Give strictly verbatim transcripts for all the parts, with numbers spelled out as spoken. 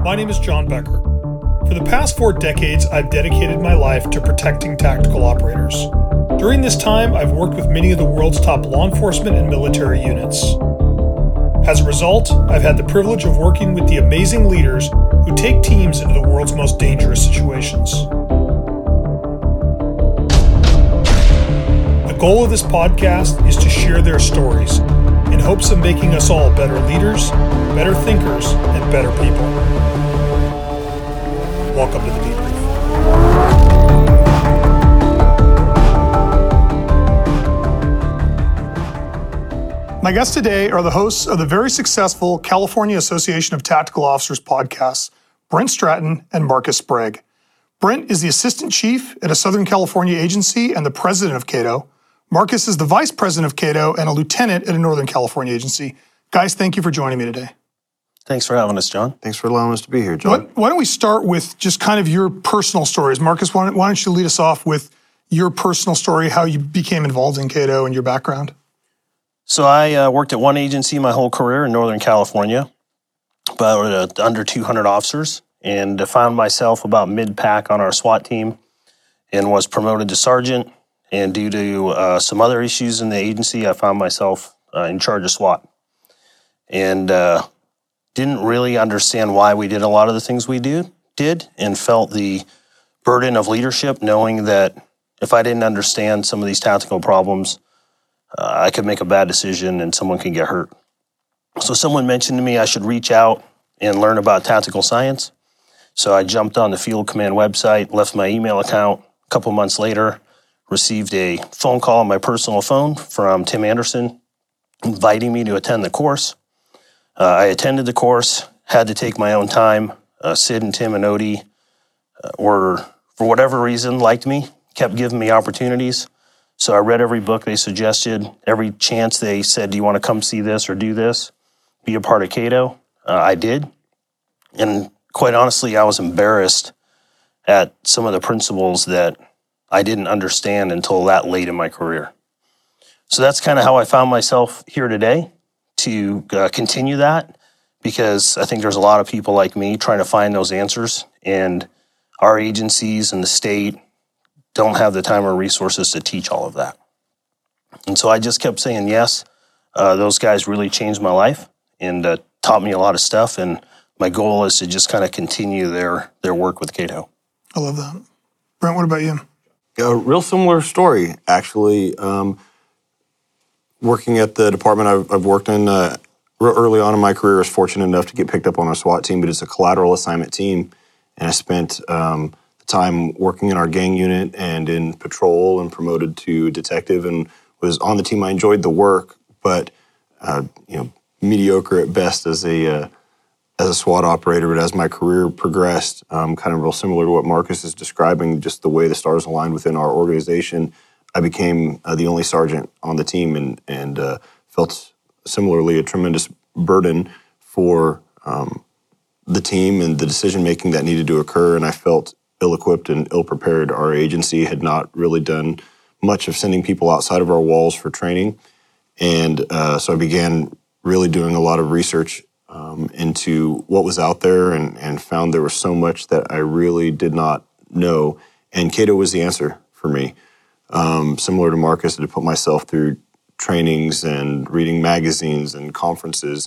My name is John Becker. For the past four decades, I've dedicated my life to protecting tactical operators. During this time, I've worked with many of the world's top law enforcement and military units. As a result, I've had the privilege of working with the amazing leaders who take teams into the world's most dangerous situations. The goal of this podcast is to share their stories in hopes of making us all better leaders, better thinkers, and better people. Welcome to the Debrief. My guests today are the hosts of the very successful California Association of Tactical Officers podcasts, Brent Stratton and Marcus Sprague. Brent is the assistant chief at a Southern California agency and the president of CATO. Marcus is the vice president of CATO and a lieutenant at a Northern California agency. Guys, thank you for joining me today. Thanks for having us, John. Thanks for allowing us to be here, John. Why, why don't we start with just kind of your personal stories? Marcus, why don't, why don't you lead us off with your personal story, how you became involved in CATO and your background? So I uh, worked at one agency my whole career in Northern California, about uh, under two hundred officers, and uh, found myself about mid-pack on our SWAT team and was promoted to sergeant. And due to uh, some other issues in the agency, I found myself uh, in charge of SWAT. And uh, didn't really understand why we did a lot of the things we do, did and felt the burden of leadership, knowing that if I didn't understand some of these tactical problems, uh, I could make a bad decision and someone could get hurt. So someone mentioned to me I should reach out and learn about tactical science. So I jumped on the Field Command website, left my email account. A couple months later, received a phone call on my personal phone from Tim Anderson inviting me to attend the course. Uh, I attended the course, had to take my own time. Uh, Sid and Tim and Odie uh, were, for whatever reason, liked me, kept giving me opportunities. So I read every book they suggested. Every chance they said, do you want to come see this or do this? Be a part of CATO. Uh, I did. And quite honestly, I was embarrassed at some of the principles that I didn't understand until that late in my career. So that's kind of how I found myself here today, to uh, continue that, because I think there's a lot of people like me trying to find those answers, and our agencies and the state don't have the time or resources to teach all of that. And so I just kept saying yes. Uh, those guys really changed my life and uh, taught me a lot of stuff, and my goal is to just kind of continue their, their work with CATO. I love that. Brent, what about you? A real similar story, actually. Um, working at the department I've, I've worked in uh, real early on in my career, I was fortunate enough to get picked up on a SWAT team, but it's a collateral assignment team. And I spent um, the time working in our gang unit and in patrol and promoted to detective and was on the team. I enjoyed the work, but uh, you know, mediocre at best as a uh, as a SWAT operator. But as my career progressed, um, kind of real similar to what Marcus is describing, just the way the stars aligned within our organization, I became uh, the only sergeant on the team and, and uh, felt similarly a tremendous burden for um, the team and the decision-making that needed to occur. And I felt ill-equipped and ill-prepared. Our agency had not really done much of sending people outside of our walls for training. And uh, so I began really doing a lot of research um, into what was out there and, and found there was so much that I really did not know. And CATO was the answer for me. Um, similar to Marcus, to put myself through trainings and reading magazines and conferences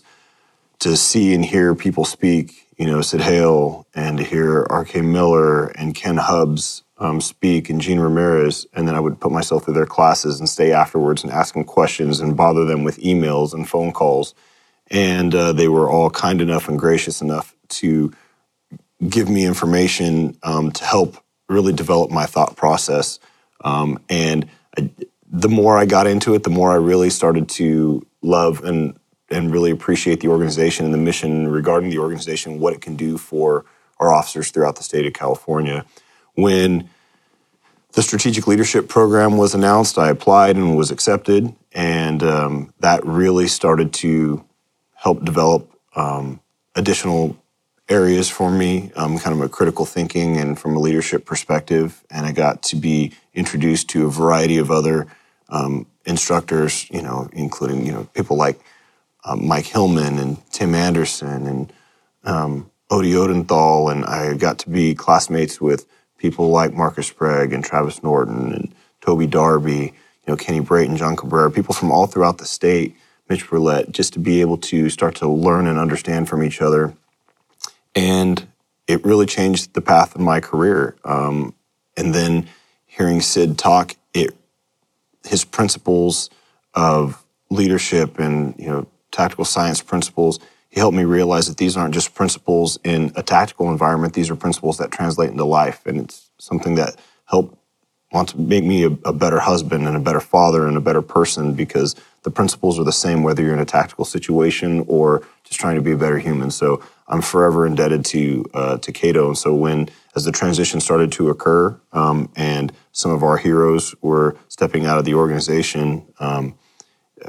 to see and hear people speak, you know, Sid Hale, and to hear R K Miller and Ken Hubbs um, speak and Gene Ramirez. And then I would put myself through their classes and stay afterwards and ask them questions and bother them with emails and phone calls. And uh, they were all kind enough and gracious enough to give me information um, to help really develop my thought process. Um, and I, the more I got into it, the more I really started to love and and really appreciate the organization and the mission regarding the organization, what it can do for our officers throughout the state of California. When the Strategic Leadership Program was announced, I applied and was accepted, and um, that really started to help develop um, additional areas for me, um, kind of a critical thinking and from a leadership perspective. And I got to be introduced to a variety of other um, instructors, you know, including, you know, people like um, Mike Hillman and Tim Anderson and um, Odie Odenthal, and I got to be classmates with people like Marcus Sprague and Travis Norton and Toby Darby, you know, Kenny Brayton, John Cabrera, people from all throughout the state, Mitch Brulette, just to be able to start to learn and understand from each other. And it really changed the path of my career. Um, and then hearing Sid talk, it his principles of leadership and, you know, tactical science principles, he helped me realize that these aren't just principles in a tactical environment. These are principles that translate into life. And it's something that helped want to make me a, a better husband and a better father and a better person, because the principles are the same whether you're in a tactical situation or just trying to be a better human. So I'm forever indebted to uh, to Cato. And so when, as the transition started to occur um, and some of our heroes were stepping out of the organization, um, uh,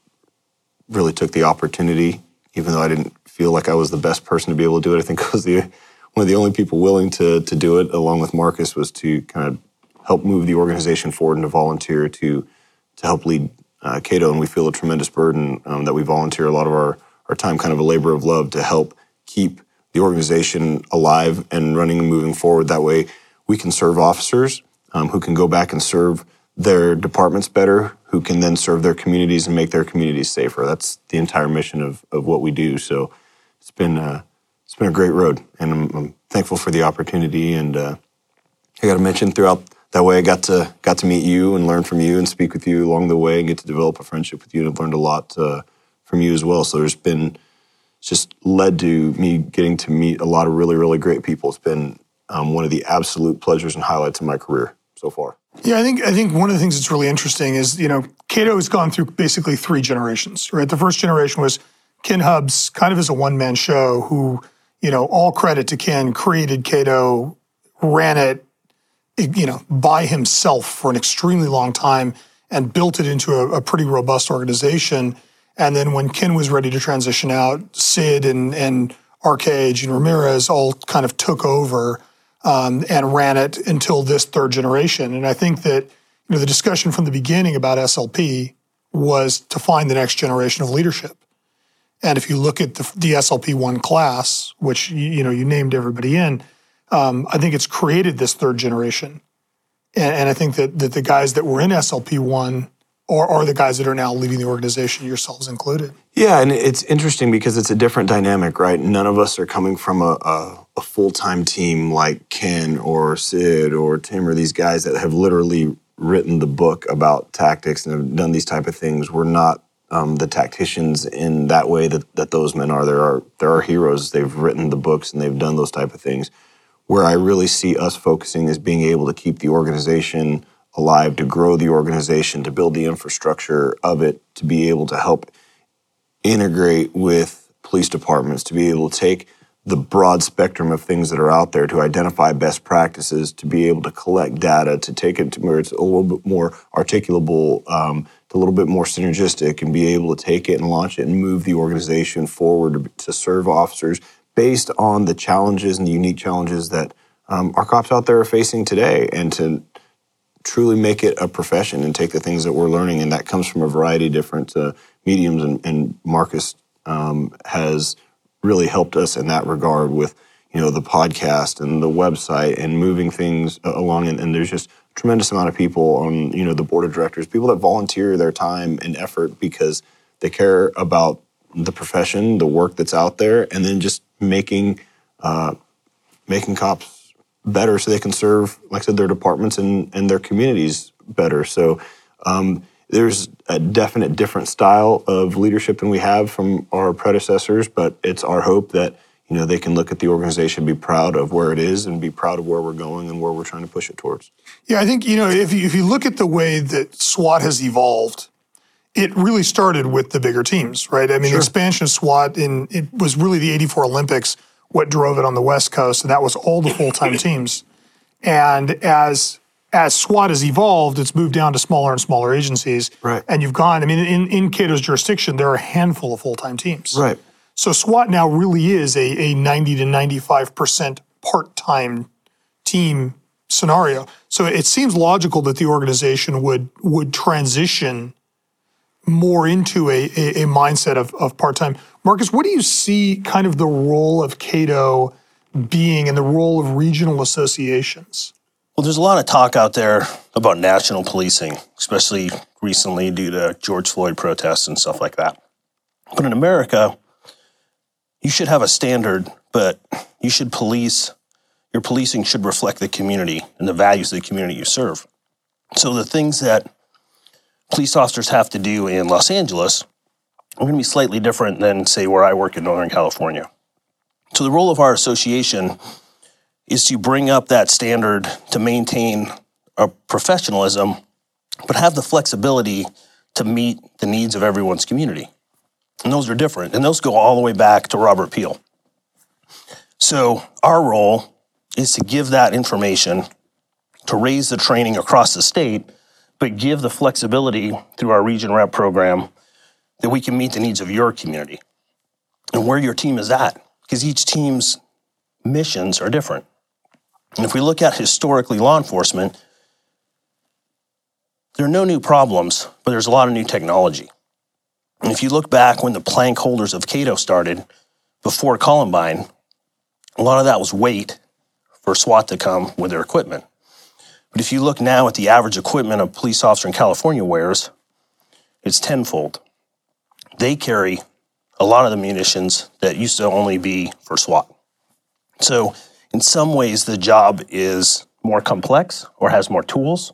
really took the opportunity, even though I didn't feel like I was the best person to be able to do it. I think I was the one of the only people willing to to do it, along with Marcus, was to kind of help move the organization forward and to volunteer to to help lead uh, Cato. And we feel a tremendous burden um, that we volunteer a lot of our, our time, kind of a labor of love, to help keep the organization alive and running and moving forward. That way we can serve officers um, who can go back and serve their departments better, who can then serve their communities and make their communities safer. That's the entire mission of, of what we do. So it's been uh, it's been a great road, and I'm, I'm thankful for the opportunity. And uh, I got to mention, throughout that way, I got to got to meet you and learn from you and speak with you along the way and get to develop a friendship with you. And I've learned a lot uh, from you as well. So there's been, it's just led to me getting to meet a lot of really, really great people. It's been um, one of the absolute pleasures and highlights of my career so far. Yeah, I think I think one of the things that's really interesting is, you know, Cato has gone through basically three generations, right? The first generation was Ken Hubbs, kind of as a one-man show, who, you know, all credit to Ken, created Cato, ran it, you know, by himself for an extremely long time and built it into a, a pretty robust organization. And then when Ken was ready to transition out, Sid and, and Arcade and Ramirez all kind of took over um, and ran it until this third generation. And I think that, you know, the discussion from the beginning about S L P was to find the next generation of leadership. And if you look at the, the S L P one class, which, you, you know, you named everybody in, Um, I think it's created this third generation. And, and I think that, that the guys that were in S L P one are, are the guys that are now leading the organization, yourselves included. Yeah, and it's interesting because it's a different dynamic, right? None of us are coming from a, a, a full-time team like Ken or Sid or Tim or these guys that have literally written the book about tactics and have done these type of things. We're not um, the tacticians in that way that, that those men are. There are there are heroes. They've written the books and they've done those type of things. Where I really see us focusing is being able to keep the organization alive, to grow the organization, to build the infrastructure of it, to be able to help integrate with police departments, to be able to take the broad spectrum of things that are out there, to identify best practices, to be able to collect data, to take it to where it's a little bit more articulable, um, to a little bit more synergistic, and be able to take it and launch it and move the organization forward to, to serve officers based on the challenges and the unique challenges that um, our cops out there are facing today, and to truly make it a profession and take the things that we're learning. And that comes from a variety of different uh, mediums. And, and Marcus um, has really helped us in that regard with, you know, the podcast and the website and moving things along. And, and there's just a tremendous amount of people on, you know, the board of directors, people that volunteer their time and effort because they care about the profession, the work that's out there, and then just making uh, making cops better so they can serve, like I said, their departments and, and their communities better. So um, there's a definite different style of leadership than we have from our predecessors, but it's our hope that, you know, they can look at the organization, be proud of where it is, and be proud of where we're going and where we're trying to push it towards. Yeah, I think, you know, if you, if you look at the way that SWAT has evolved, it really started with the bigger teams, right? I mean, sure. The expansion of SWAT, in it was really the eighty-four Olympics what drove it on the West Coast, and that was all the full-time teams. And as as SWAT has evolved, it's moved down to smaller and smaller agencies. Right. And you've gone, I mean, in, in Cato's jurisdiction, there are a handful of full-time teams. Right. So SWAT now really is a, a ninety to ninety-five percent part-time team scenario. So it seems logical that the organization would would transition more into a, a, a mindset of, of part-time. Marcus, what do you see kind of the role of Cato being and the role of regional associations? Well, there's a lot of talk out there about national policing, especially recently due to George Floyd protests and stuff like that. But in America, you should have a standard, but you should police, your policing should reflect the community and the values of the community you serve. So the things that police officers have to do in Los Angeles are going to be slightly different than, say, where I work in Northern California. So the role of our association is to bring up that standard to maintain a professionalism, but have the flexibility to meet the needs of everyone's community. And those are different, and those go all the way back to Robert Peel. So our role is to give that information, to raise the training across the state, but give the flexibility through our region rep program that we can meet the needs of your community and where your team is at, because each team's missions are different. And if we look at historically law enforcement, there are no new problems, but there's a lot of new technology. And if you look back when the plank holders of Cato started, before Columbine, a lot of that was wait for SWAT to come with their equipment. But if you look now at the average equipment a police officer in California wears, it's tenfold. They carry a lot of the munitions that used to only be for SWAT. So in some ways, the job is more complex or has more tools.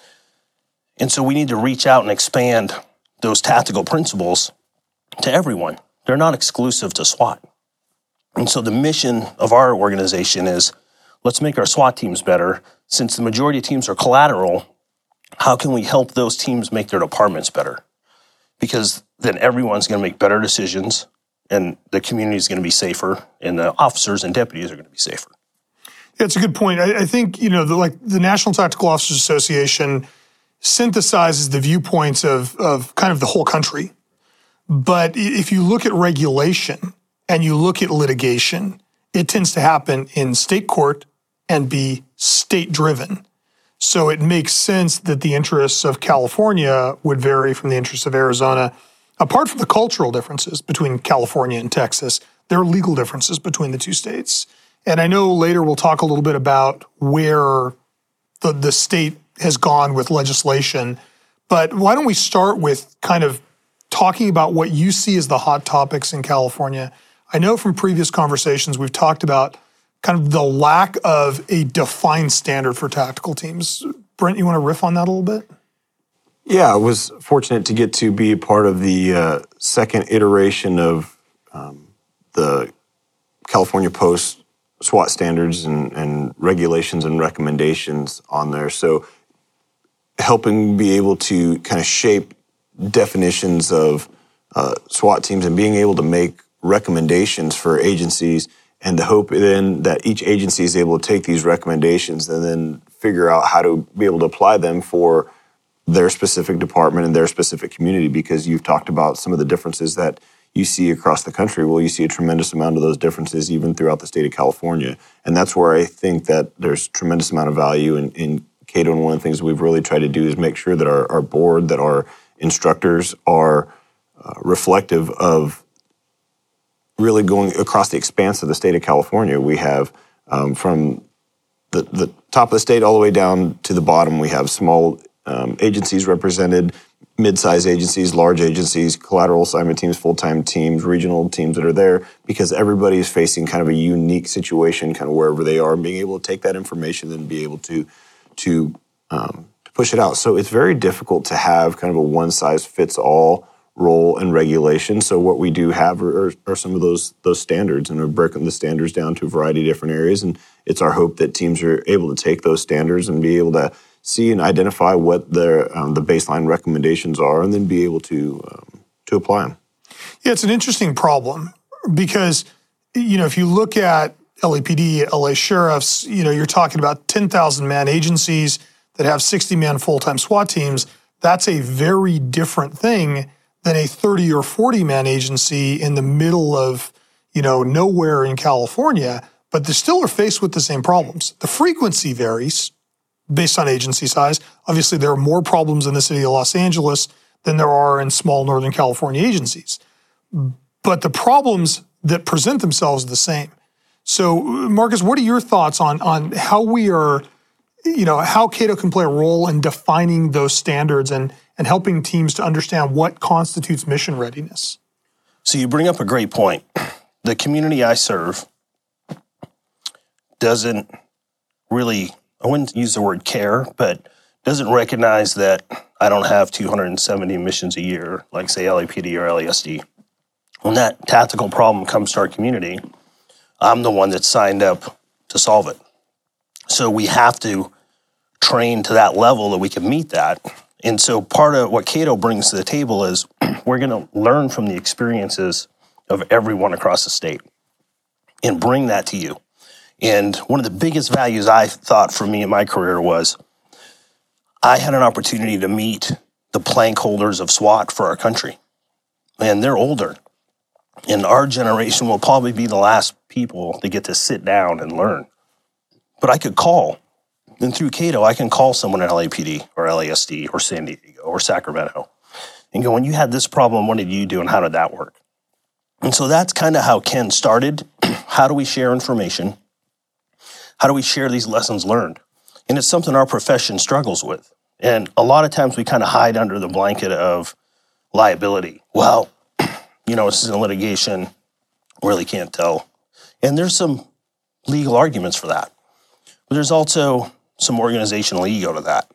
And so we need to reach out and expand those tactical principles to everyone. They're not exclusive to SWAT. And so the mission of our organization is, let's make our SWAT teams better. Since the majority of teams are collateral, how can we help those teams make their departments better? Because then everyone's going to make better decisions, and the community is going to be safer, and the officers and deputies are going to be safer. Yeah, it's a good point. I, I think, you know, the, like the National Tactical Officers Association synthesizes the viewpoints of, of kind of the whole country. But if you look at regulation and you look at litigation, it tends to happen in state court and be state-driven. So it makes sense that the interests of California would vary from the interests of Arizona. Apart from the cultural differences between California and Texas, there are legal differences between the two states. And I know later we'll talk a little bit about where the, the state has gone with legislation. But why don't we start with kind of talking about what you see as the hot topics in California? I know from previous conversations we've talked about kind of the lack of a defined standard for tactical teams. Brent, you want to riff on that a little bit? Yeah, I was fortunate to get to be a part of the uh, second iteration of um, the California Post SWAT standards and, and regulations and recommendations on there. So helping be able to kind of shape definitions of uh, SWAT teams and being able to make recommendations for agencies, and the hope then that each agency is able to take these recommendations and then figure out how to be able to apply them for their specific department and their specific community, because you've talked about some of the differences that you see across the country. Well, you see a tremendous amount of those differences even throughout the state of California. And that's where I think that there's a tremendous amount of value in, in Cato. And one of the things we've really tried to do is make sure that our, our board, that our instructors are uh, reflective of really going across the expanse of the state of California. We have um, from the, the top of the state all the way down to the bottom, we have small um, agencies represented, mid-sized agencies, large agencies, collateral assignment teams, full-time teams, regional teams that are there, because everybody is facing kind of a unique situation kind of wherever they are, and being able to take that information and be able to, to, um, to push it out. So it's very difficult to have kind of a one-size-fits-all role and regulation. So what we do have are, are some of those those standards, and we're breaking the standards down to a variety of different areas. And it's our hope that teams are able to take those standards and be able to see and identify what their um, the baseline recommendations are, and then be able to um, to apply them. Yeah, it's an interesting problem because, you know, if you look at L A P D, L A sheriffs, you know, you're talking about ten thousand man agencies that have sixty man full-time SWAT teams. That's a very different thing than a thirty or forty man agency in the middle of, you know, nowhere in California, but they still are faced with the same problems. The frequency varies based on agency size. Obviously, there are more problems in the city of Los Angeles than there are in small Northern California agencies. But the problems that present themselves are the same. So, Marcus, what are your thoughts on, on how we are, you know, how Cato can play a role in defining those standards and, and helping teams to understand what constitutes mission readiness? So you bring up a great point. The community I serve doesn't really, I wouldn't use the word care, but doesn't recognize that I don't have two hundred seventy missions a year, like say L A P D or L A S D. When that tactical problem comes to our community, I'm the one that's signed up to solve it. So we have to train to that level that we can meet that. And so part of what Cato brings to the table is we're going to learn from the experiences of everyone across the state and bring that to you. And one of the biggest values I thought for me in my career was I had an opportunity to meet the plank holders of SWAT for our country. And they're older. And our generation will probably be the last people to get to sit down and learn. But I could call. And through Cato, I can call someone at L A P D or L A S D or San Diego or Sacramento and go, when you had this problem, what did you do and how did that work? And so that's kind of how Ken started. How do we share information? How do we share these lessons learned? And it's something our profession struggles with. And a lot of times we kind of hide under the blanket of liability. Well, you know, this is in litigation, really can't tell. And there's some legal arguments for that. But there's also some organizational ego to that.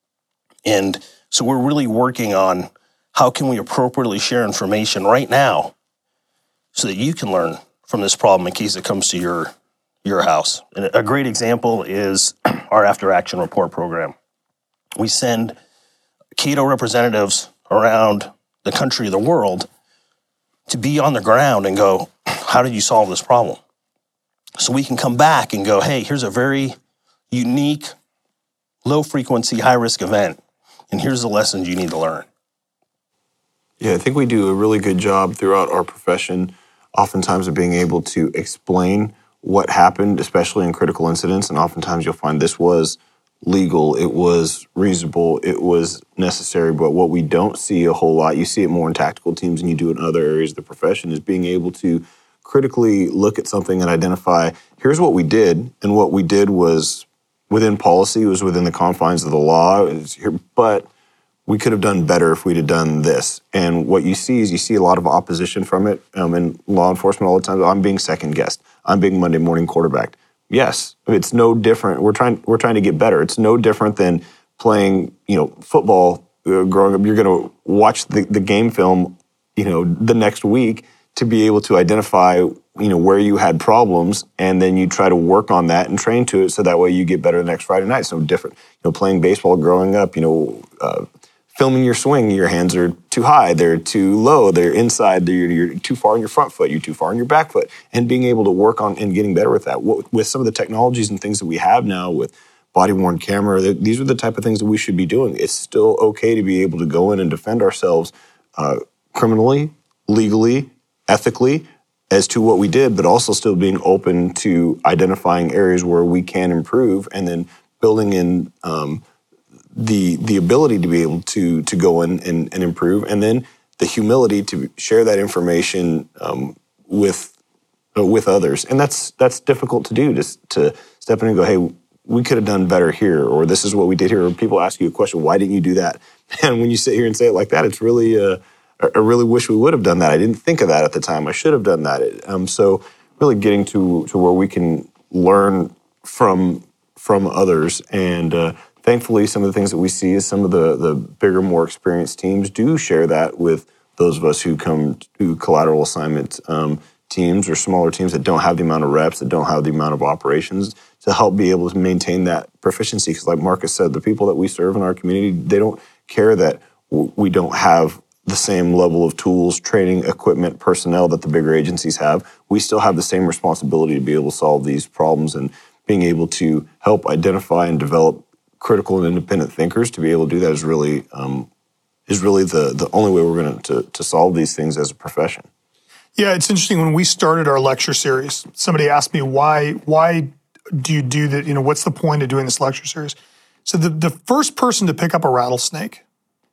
And so we're really working on how can we appropriately share information right now so that you can learn from this problem in case it comes to your, your house. And a great example is our After Action Report program. We send Cato representatives around the country, the world, to be on the ground and go, how did you solve this problem? So we can come back and go, hey, here's a very unique, low-frequency, high-risk event, and here's the lessons you need to learn. Yeah, I think we do a really good job throughout our profession, oftentimes of being able to explain what happened, especially in critical incidents, and oftentimes you'll find this was legal, it was reasonable, it was necessary, but what we don't see a whole lot, you see it more in tactical teams and you do it in other areas of the profession, is being able to critically look at something and identify, here's what we did, and what we did was within policy, it was within the confines of the law, it was here, but we could have done better if we'd have done this. And what you see is you see a lot of opposition from it um, in law enforcement all the time. I'm being second guessed. I'm being Monday morning quarterbacked. Yes, it's no different. We're trying. We're trying to get better. It's no different than playing, you know, football. Uh, growing up, you're going to watch the, the game film, you know, the next week to be able to identify, you know, where you had problems, and then you try to work on that and train to it, so that way you get better the next Friday night. It's no different. You know, playing baseball, growing up, you know, uh, filming your swing, your hands are too high, they're too low, they're inside, they're, you're too far on your front foot, you're too far on your back foot, and being able to work on and getting better with that. With some of the technologies and things that we have now with body-worn camera, these are the type of things that we should be doing. It's still okay to be able to go in and defend ourselves uh, criminally, legally, ethically, as to what we did, but also still being open to identifying areas where we can improve, and then building in um, the the ability to be able to to go in and, and improve, and then the humility to share that information um, with uh, with others. And that's that's difficult to do, just to step in and go, hey, we could have done better here, or this is what we did here. Or people ask you a question, why didn't you do that? And when you sit here and say it like that, it's really, uh, I really wish we would have done that. I didn't think of that at the time. I should have done that. Um, so really getting to to where we can learn from from others. And uh, thankfully, some of the things that we see is some of the, the bigger, more experienced teams do share that with those of us who come to collateral assignment um, teams or smaller teams that don't have the amount of reps, that don't have the amount of operations, to help be able to maintain that proficiency. Because like Marcus said, the people that we serve in our community, they don't care that w- we don't have the same level of tools, training, equipment, personnel that the bigger agencies have. We still have the same responsibility to be able to solve these problems, and being able to help identify and develop critical and independent thinkers to be able to do that is really um, is really the the only way we're going to to solve these things as a profession. Yeah, it's interesting. When we started our lecture series, somebody asked me, why why do you do that? You know, what's the point of doing this lecture series? So the, the first person to pick up a rattlesnake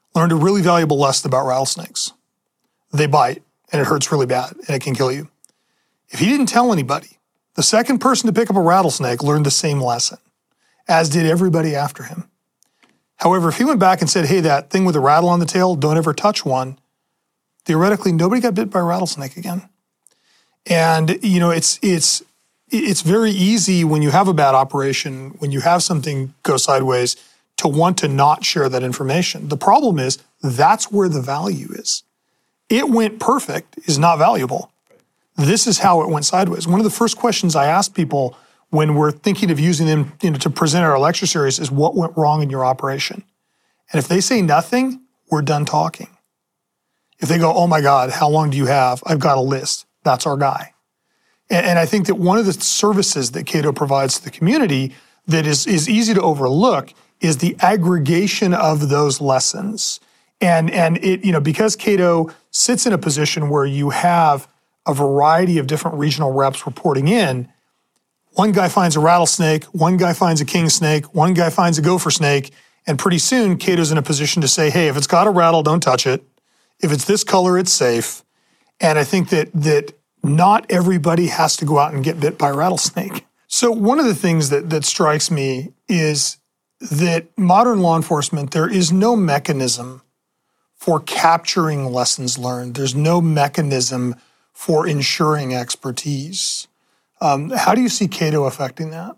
learned a really valuable lesson about rattlesnakes. They bite, and it hurts really bad, and it can kill you. If he didn't tell anybody, the second person to pick up a rattlesnake learned the same lesson, as did everybody after him. However, if he went back and said, hey, that thing with a rattle on the tail, don't ever touch one, theoretically, nobody got bit by a rattlesnake again. And, you know, it's it's it's very easy when you have a bad operation, when you have something go sideways, to want to not share that information. The problem is that's where the value is. It went perfect is not valuable. This is how it went sideways. One of the first questions I ask people when we're thinking of using them, you know, to present our lecture series is, what went wrong in your operation? And if they say nothing, we're done talking. If they go, oh my God, how long do you have? I've got a list. That's our guy. And, and I think that one of the services that Cato provides to the community that is, is easy to overlook is the aggregation of those lessons. And, and it, you know, because Cato sits in a position where you have a variety of different regional reps reporting in, one guy finds a rattlesnake, one guy finds a king snake, one guy finds a gopher snake, and pretty soon Cato's in a position to say, hey, if it's got a rattle, don't touch it. If it's this color, it's safe. And I think that that not everybody has to go out and get bit by a rattlesnake. So one of the things that that strikes me is that modern law enforcement, there is no mechanism for capturing lessons learned. There's no mechanism for ensuring expertise. Um, how do you see Cato affecting that?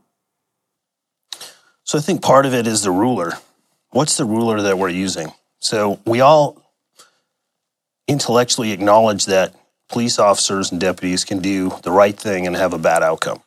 So I think part of it is the ruler. What's the ruler that we're using? So we all intellectually acknowledge that police officers and deputies can do the right thing and have a bad outcome.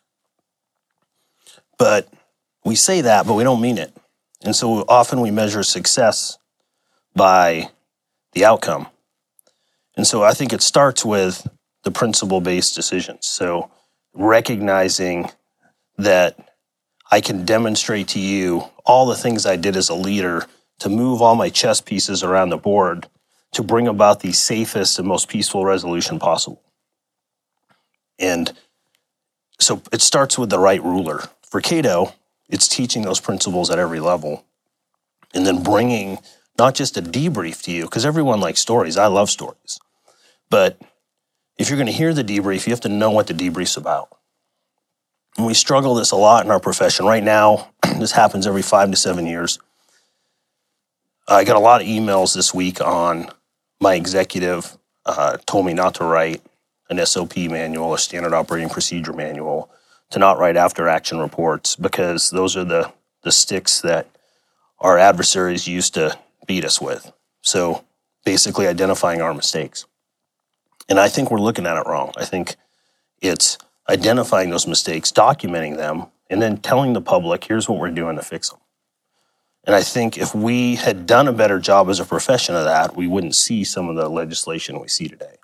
But we say that, but we don't mean it. And so often we measure success by the outcome. And so I think it starts with the principle-based decisions. So recognizing that I can demonstrate to you all the things I did as a leader to move all my chess pieces around the board to bring about the safest and most peaceful resolution possible. And so it starts with the right ruler. For Cato, it's teaching those principles at every level and then bringing not just a debrief to you, because everyone likes stories. I love stories. But if you're going to hear the debrief, you have to know what the debrief's about. And we struggle this a lot in our profession. Right now, this happens every five to seven years. I got a lot of emails this week on my executive uh, told me not to write an S O P manual, a standard operating procedure manual, to not write after action reports, because those are the, the sticks that our adversaries used to beat us with. So basically identifying our mistakes. And I think we're looking at it wrong. I think it's identifying those mistakes, documenting them, and then telling the public, here's what we're doing to fix them. And I think if we had done a better job as a profession of that, we wouldn't see some of the legislation we see today.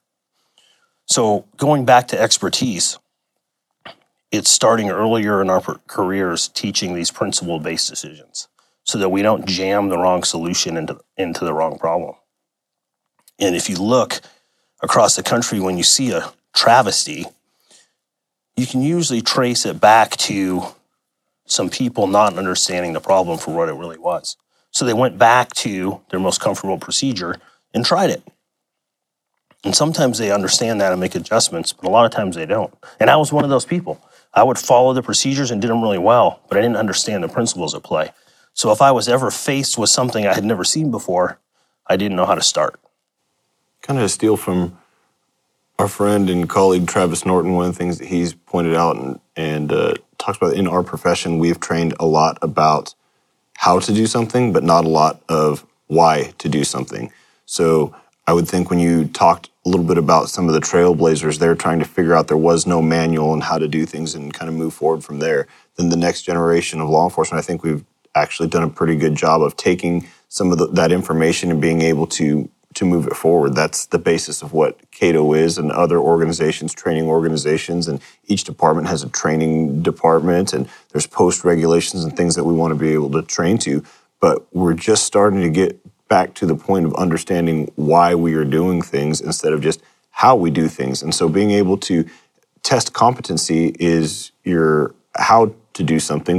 So going back to expertise, it's starting earlier in our careers teaching these principle-based decisions so that we don't jam the wrong solution into, into the wrong problem. And if you look across the country, when you see a travesty, you can usually trace it back to some people not understanding the problem for what it really was. So they went back to their most comfortable procedure and tried it. And sometimes they understand that and make adjustments, but a lot of times they don't. And I was one of those people. I would follow the procedures and did them really well, but I didn't understand the principles at play. So if I was ever faced with something I had never seen before, I didn't know how to start. Kind of steal from our friend and colleague Travis Norton, one of the things that he's pointed out and, and uh, talks about in our profession, we've trained a lot about how to do something, but not a lot of why to do something. So I would think when you talked a little bit about some of the trailblazers, they're trying to figure out there was no manual on how to do things and kind of move forward from there. Then the next generation of law enforcement, I think we've actually done a pretty good job of taking some of the, that information and being able to to move it forward. That's the basis of what Cato is and other organizations, training organizations, and each department has a training department, and there's post regulations and things that we want to be able to train to. But we're just starting to get back to the point of understanding why we are doing things instead of just how we do things. And so being able to test competency is your how to do something, but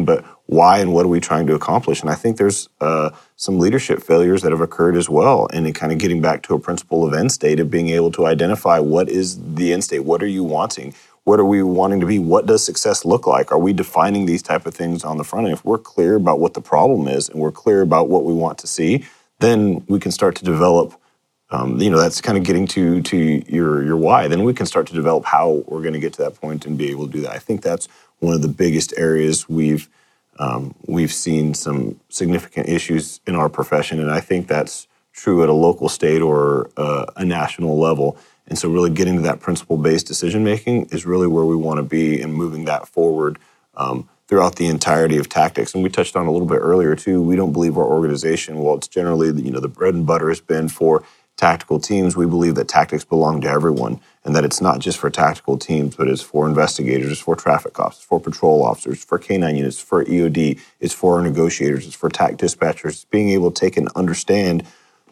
why and what are we trying to accomplish? And I think there's uh, some leadership failures that have occurred as well. And in kind of getting back to a principle of end state, of being able to identify what is the end state, what are you wanting? What are we wanting to be? What does success look like? Are we defining these type of things on the front end? If we're clear about what the problem is and we're clear about what we want to see, then we can start to develop, um, you know, that's kind of getting to to your your why. Then we can start to develop how we're going to get to that point and be able to do that. I think that's one of the biggest areas we've um, we've seen some significant issues in our profession, and I think that's true at a local, state, or uh, a national level. And so really getting to that principle-based decision-making is really where we want to be, and moving that forward um, throughout the entirety of tactics. And we touched on a little bit earlier, too, we don't believe our organization, while it's generally, you know, the bread and butter has been for tactical teams, we believe that tactics belong to everyone, and that it's not just for tactical teams, but it's for investigators, it's for traffic cops, it's for patrol officers, for K nine units, for E O D, it's for our negotiators, it's for TAC dispatchers. It's being able to take and understand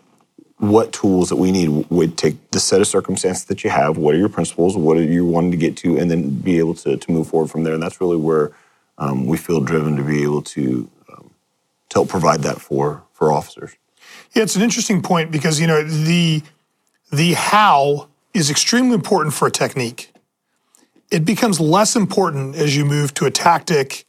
what tools that we need. Would take the set of circumstances that you have, what are your principles, what are you wanting to get to, and then be able to, to move forward from there. And that's really where um, we feel driven to be able to, um, to help provide that for, for officers. Yeah, it's an interesting point because, you know, the the how is extremely important for a technique. It becomes less important as you move to a tactic,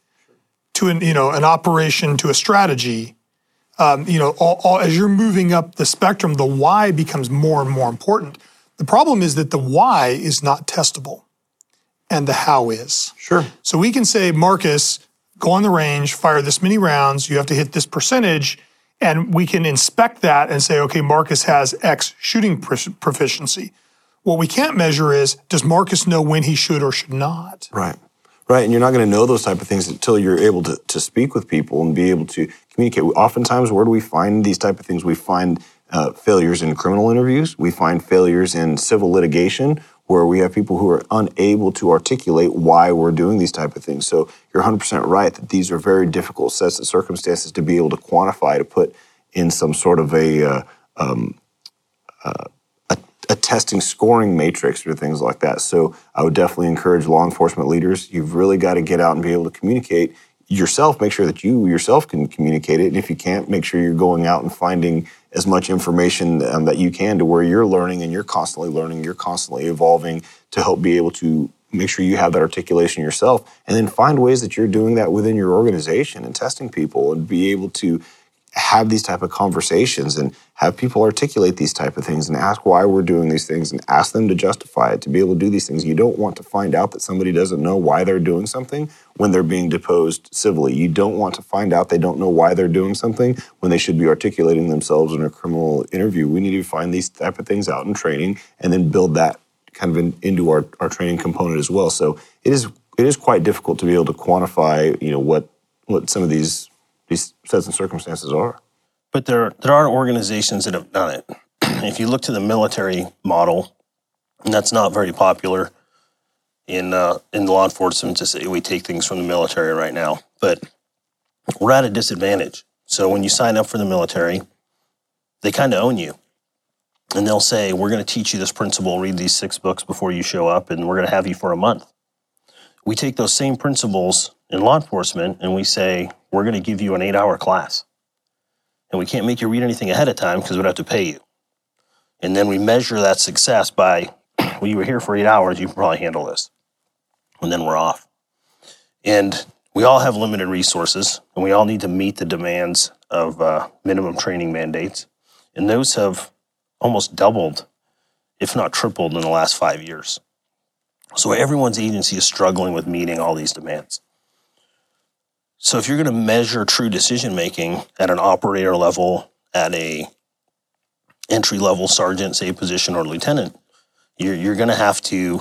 to an, you know, an operation, to a strategy. Um, you know, all, all, as you're moving up the spectrum, the why becomes more and more important. The problem is that the why is not testable, and the how is. Sure. So we can say, Marcus, go on the range, fire this many rounds, you have to hit this percentage, and we can inspect that and say, okay, Marcus has X shooting proficiency. What we can't measure is, does Marcus know when he should or should not? Right. Right, and you're not going to know those type of things until you're able to, to speak with people and be able to communicate. Oftentimes, where do we find these type of things? We find uh, failures in criminal interviews. We find failures in civil litigation, where we have people who are unable to articulate why we're doing these type of things. So you're one hundred percent right that these are very difficult sets of circumstances to be able to quantify, to put in some sort of a uh, um, uh, a testing scoring matrix or things like that. So I would definitely encourage law enforcement leaders, you've really got to get out and be able to communicate yourself, make sure that you yourself can communicate it. And if you can't, make sure you're going out and finding as much information um, that you can, to where you're learning and you're constantly learning, you're constantly evolving, to help be able to make sure you have that articulation yourself. And then find ways that you're doing that within your organization and testing people, and be able to have these type of conversations and have people articulate these type of things and ask why we're doing these things and ask them to justify it, to be able to do these things. You don't want to find out that somebody doesn't know why they're doing something when they're being deposed civilly. You don't want to find out they don't know why they're doing something when they should be articulating themselves in a criminal interview. We need to find these type of things out in training, and then build that kind of in, into our, our training component as well. So it is it is quite difficult to be able to quantify, you know, what what some of these these sets and circumstances are. But there there are organizations that have done it. If you look to the military model, and that's not very popular in uh, in law enforcement to say we take things from the military right now, but we're at a disadvantage. So when you sign up for the military, they kind of own you. And they'll say, we're going to teach you this principle, read these six books before you show up, and we're going to have you for a month. We take those same principles in law enforcement, and we say, we're going to give you an eight-hour class. And we can't make you read anything ahead of time because we'd have to pay you. And then we measure that success by, well, you were here for eight hours, you can probably handle this. And then we're off. And we all have limited resources, and we all need to meet the demands of uh, minimum training mandates. And those have almost doubled, if not tripled, in the last five years. So everyone's agency is struggling with meeting all these demands. So if you're going to measure true decision-making at an operator level, at a entry-level sergeant, say, position, or lieutenant, you're, you're going to have to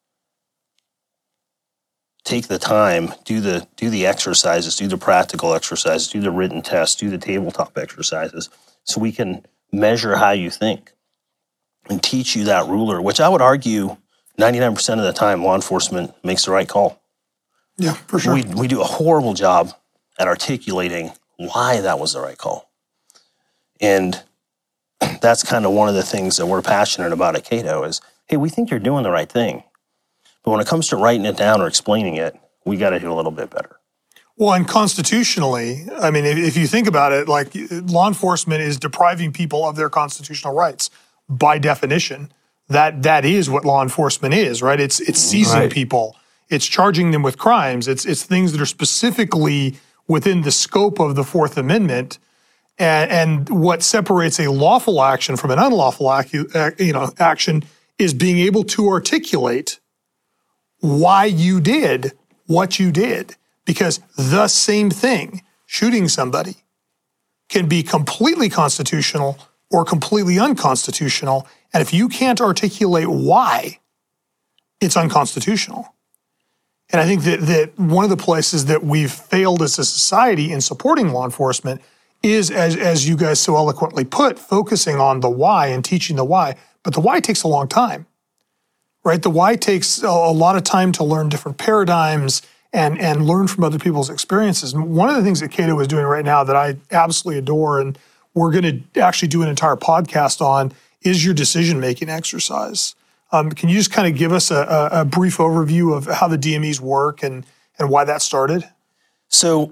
take the time, do the do the exercises, do the practical exercises, do the written tests, do the tabletop exercises, so we can measure how you think and teach you that ruler, which I would argue ninety-nine percent of the time law enforcement makes the right call. Yeah, for sure. We, we do a horrible job at articulating why that was the right call. And that's kind of one of the things that we're passionate about at Cato is, hey, we think you're doing the right thing. But when it comes to writing it down or explaining it, we got to do a little bit better. Well, and constitutionally, I mean, if, if you think about it, like law enforcement is depriving people of their constitutional rights by definition. That that is what law enforcement is, right? It's it's seizing Right. people, it's charging them with crimes, it's it's things that are specifically within the scope of the Fourth Amendment. And, and what separates a lawful action from an unlawful acu- you know, action is being able to articulate why you did what you did. Because the same thing, shooting somebody, can be completely constitutional or completely unconstitutional. And if you can't articulate why, it's unconstitutional. And I think that, that one of the places that we've failed as a society in supporting law enforcement is, as, as you guys so eloquently put, focusing on the why and teaching the why. But the why takes a long time, right? The why takes a, a lot of time to learn different paradigms and, and learn from other people's experiences. And one of the things that Cato is doing right now that I absolutely adore, and we're going to actually do an entire podcast on, is your decision-making exercise. Um, can you just kind of give us a, a, a brief overview of how the D M Es work and, and why that started? So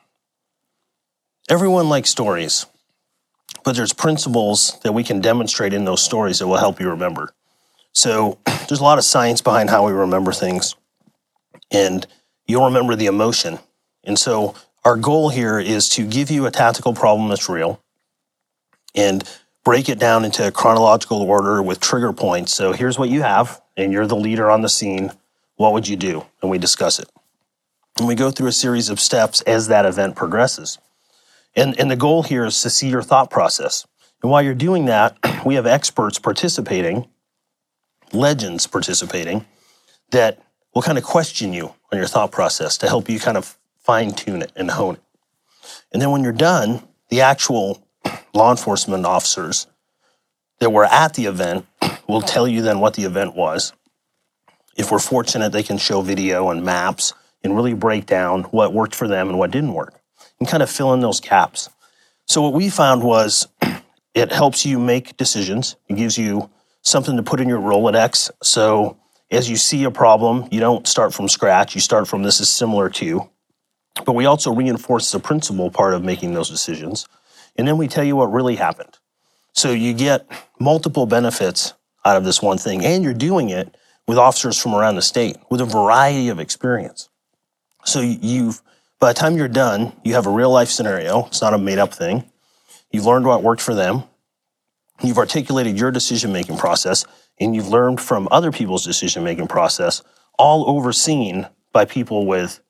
everyone likes stories, but there's principles that we can demonstrate in those stories that will help you remember. So there's a lot of science behind how we remember things, and you'll remember the emotion. And so our goal here is to give you a tactical problem that's real and break it down into chronological order with trigger points. So here's what you have, and you're the leader on the scene. What would you do? And we discuss it. And we go through a series of steps as that event progresses. And, and the goal here is to see your thought process. And while you're doing that, we have experts participating, legends participating, that will kind of question you on your thought process to help you kind of fine-tune it and hone it. And then when you're done, the actual law enforcement officers that were at the event will tell you then what the event was. If we're fortunate, they can show video and maps and really break down what worked for them and what didn't work and kind of fill in those gaps. So what we found was it helps you make decisions. It gives you something to put in your Rolodex. So as you see a problem, you don't start from scratch. You start from this is similar to. But we also reinforce the principle part of making those decisions. And then we tell you what really happened. So you get multiple benefits out of this one thing. And you're doing it with officers from around the state with a variety of experience. So you've, by the time you're done, you have a real life scenario. It's not a made up thing. You've learned what worked for them. You've articulated your decision-making process, and you've learned from other people's decision-making process, all overseen by people with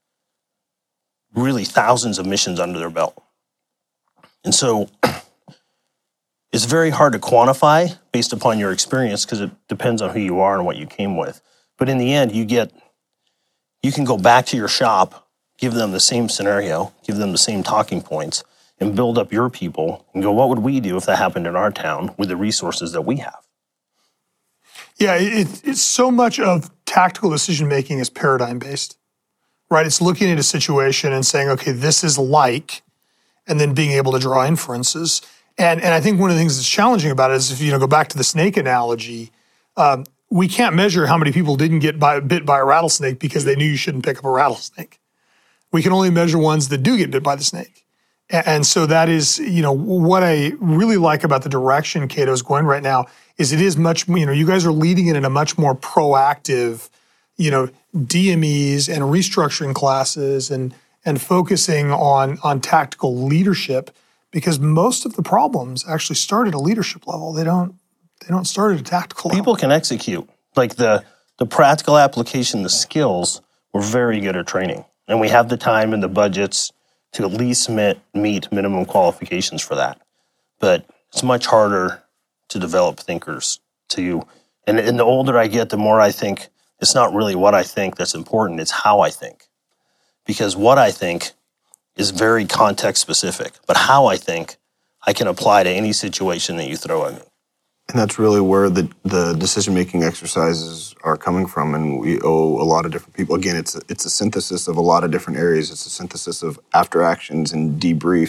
really thousands of missions under their belt. And so it's very hard to quantify based upon your experience because it depends on who you are and what you came with. But in the end, you get, you can go back to your shop, give them the same scenario, give them the same talking points, and build up your people and go, what would we do if that happened in our town with the resources that we have? Yeah, it, it's so much of tactical decision-making is paradigm-based, right? It's looking at a situation and saying, okay, this is like, and then being able to draw inferences. And and I think one of the things that's challenging about it is if you know go back to the snake analogy, um, we can't measure how many people didn't get by, bit by a rattlesnake because they knew you shouldn't pick up a rattlesnake. We can only measure ones that do get bit by the snake. And, and so that is, you know, what I really like about the direction Cato's going right now is it is much, you know, you guys are leading it in a much more proactive, you know, D M Es and restructuring classes and and focusing on on tactical leadership, because most of the problems actually start at a leadership level. They don't they don't start at a tactical level. People can execute. Like the the practical application, the skills, we're very good at training. And we have the time and the budgets to at least meet, meet minimum qualifications for that. But it's much harder to develop thinkers to, and, and the older I get, the more I think it's not really what I think that's important, it's how I think. Because what I think is very context specific, but how I think I can apply to any situation that you throw at me. And that's really where the, the decision-making exercises are coming from, and we owe a lot of different people. Again, it's a, it's a synthesis of a lot of different areas. It's a synthesis of after actions and debriefs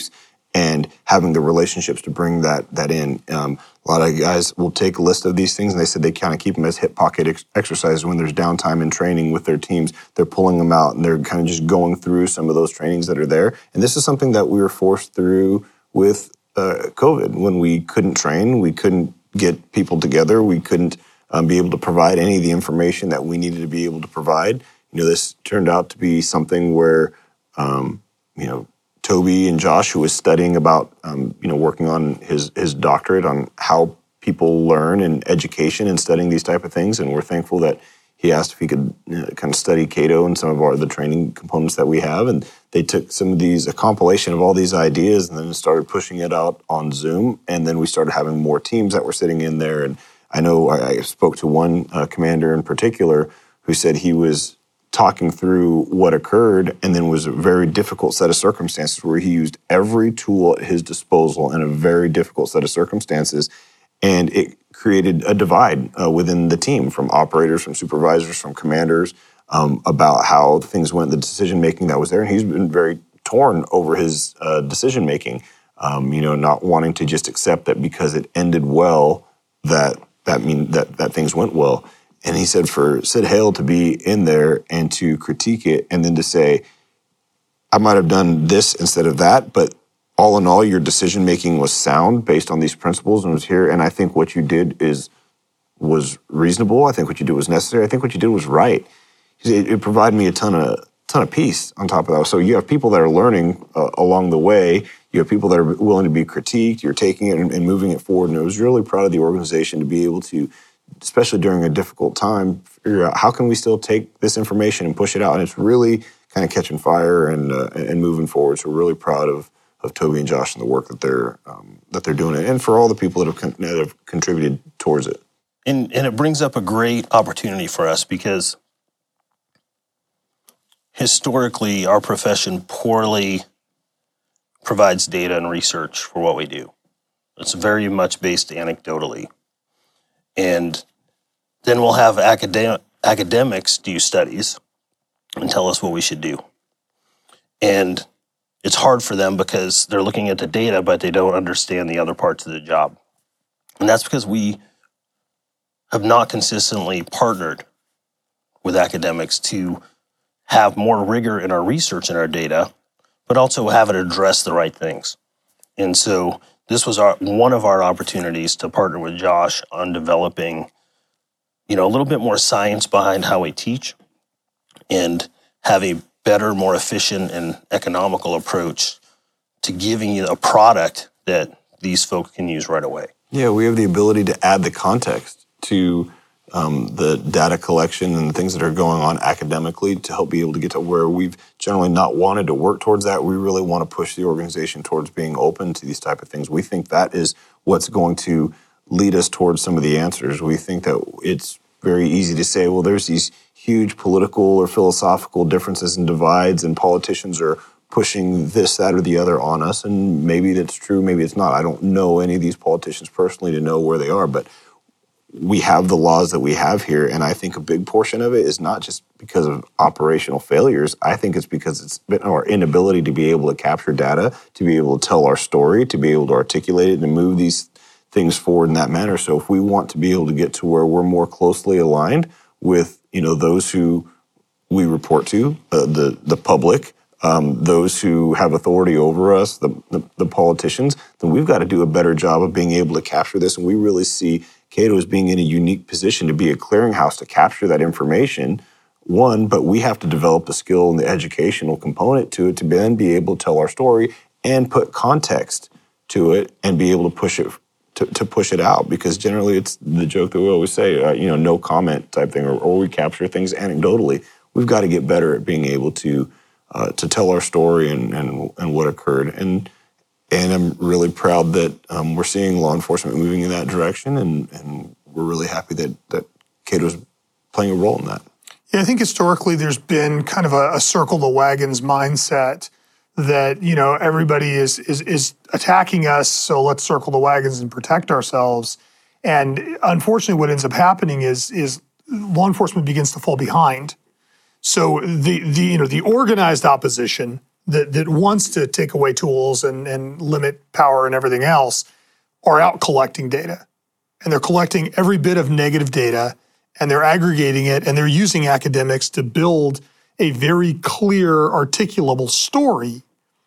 and having the relationships to bring that that in. Um, a lot of guys will take a list of these things, and they said they kind of keep them as hip pocket ex- exercises when there's downtime in training with their teams. They're pulling them out, and they're kind of just going through some of those trainings that are there. And this is something that we were forced through with uh, COVID. When we couldn't train, we couldn't get people together, we couldn't um, be able to provide any of the information that we needed to be able to provide. You know, this turned out to be something where, um, you know, Toby and Josh, who was studying about, um, you know, working on his his doctorate on how people learn in education and studying these type of things, and we're thankful that he asked if he could you know, kind of study Cato and some of our the training components that we have, and they took some of these a compilation of all these ideas and then started pushing it out on Zoom, and then we started having more teams that were sitting in there. And I know I, I spoke to one uh, commander in particular who said he was talking through what occurred, and then was a very difficult set of circumstances where he used every tool at his disposal in a very difficult set of circumstances, and it created a divide uh, within the team, from operators, from supervisors, from commanders, um, about how things went, the decision-making that was there, and he's been very torn over his uh, decision-making, um, you know, not wanting to just accept that because it ended well, that that mean that, that things went well. And he said for Sid Hale to be in there and to critique it and then to say, I might have done this instead of that, but all in all, your decision-making was sound based on these principles and was here. And I think what you did is was reasonable. I think what you did was necessary. I think what you did was right. It, it provided me a ton of ton of peace on top of that. So you have people that are learning uh, along the way. You have people that are willing to be critiqued. You're taking it and, and moving it forward. And I was really proud of the organization to be able to, especially during a difficult time, figure out how can we still take this information and push it out. And it's really kind of catching fire and uh, and moving forward. So we're really proud of of Toby and Josh and the work that they're um, that they're doing, and for all the people that have, con- that have contributed towards it. And and it brings up a great opportunity for us, because historically our profession poorly provides data and research for what we do. It's very much based anecdotally. And then we'll have academ- academics do studies and tell us what we should do. And it's hard for them because they're looking at the data, but they don't understand the other parts of the job. And that's because we have not consistently partnered with academics to have more rigor in our research and our data, but also have it address the right things. And so this was our one of our opportunities to partner with Josh on developing, you know, a little bit more science behind how we teach and have a better, more efficient and economical approach to giving you a product that these folks can use right away. Yeah, we have the ability to add the context to um, the data collection and the things that are going on academically to help be able to get to where we've generally not wanted to work towards that. We really want to push the organization towards being open to these type of things. We think that is what's going to lead us towards some of the answers. We think that it's very easy to say, well, there's these huge political or philosophical differences and divides, and politicians are pushing this, that, or the other on us. And maybe that's true, maybe it's not. I don't know any of these politicians personally to know where they are, but we have the laws that we have here, and I think a big portion of it is not just because of operational failures. I think it's because it's been our inability to be able to capture data, to be able to tell our story, to be able to articulate it and move these things forward in that manner. So if we want to be able to get to where we're more closely aligned with, you know, those who we report to, uh, the the public, um, those who have authority over us, the, the the politicians, then we've got to do a better job of being able to capture this. And we really see Cato as being in a unique position to be a clearinghouse to capture that information, one, but we have to develop the skill and the educational component to it to then be able to tell our story and put context to it and be able to push it to, to push it out. Because generally it's the joke that we always say, uh, you know, no comment type thing, or, or we capture things anecdotally. We've got to get better at being able to uh, to tell our story and, and and what occurred. And And I'm really proud that um, we're seeing law enforcement moving in that direction, and, and we're really happy that, that Cato's playing a role in that. Yeah, I think historically there's been kind of a, a circle the wagons mindset that, you know, everybody is, is is attacking us, so let's circle the wagons and protect ourselves. And unfortunately what ends up happening is is law enforcement begins to fall behind. So the the you know the organized opposition, that, that wants to take away tools and, and limit power and everything else are out collecting data. And they're collecting every bit of negative data, and they're aggregating it, and they're using academics to build a very clear, articulable story.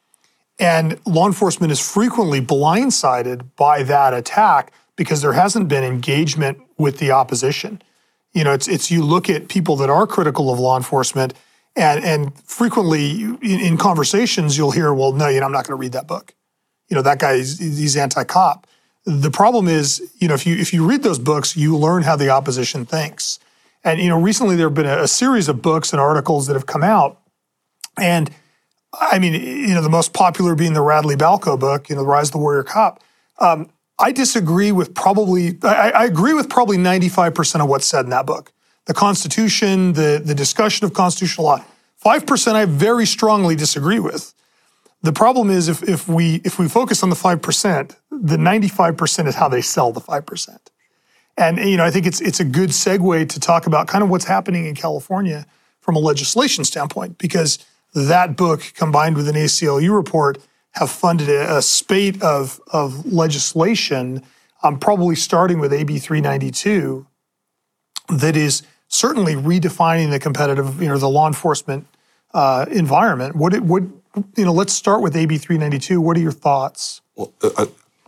And law enforcement is frequently blindsided by that attack because there hasn't been engagement with the opposition. You know, it's it's you look at people that are critical of law enforcement, and and frequently in, in conversations you'll hear, well, no, you know, I'm not going to read that book. You know, that guy, he's, he's anti-cop. The problem is, you know, if you if you read those books, you learn how the opposition thinks. And, you know, recently there have been a, a series of books and articles that have come out. And, I mean, you know, the most popular being the Radley Balco book, you know, The Rise of the Warrior Cop. Um, I disagree with probably, I, I agree with probably ninety-five percent of what's said in that book. The Constitution, the, the discussion of constitutional law. five percent I very strongly disagree with. The problem is if, if we if we focus on the five percent, the ninety-five percent is how they sell the five percent. And, you know, I think it's it's a good segue to talk about kind of what's happening in California from a legislation standpoint, because that book combined with an A C L U report have funded a, a spate of, of legislation, um, probably starting with A B three ninety-two, that is certainly redefining the competitive, you know, the law enforcement uh, environment. What it would, you know, let's start with A B three ninety-two. What are your thoughts? Well, uh,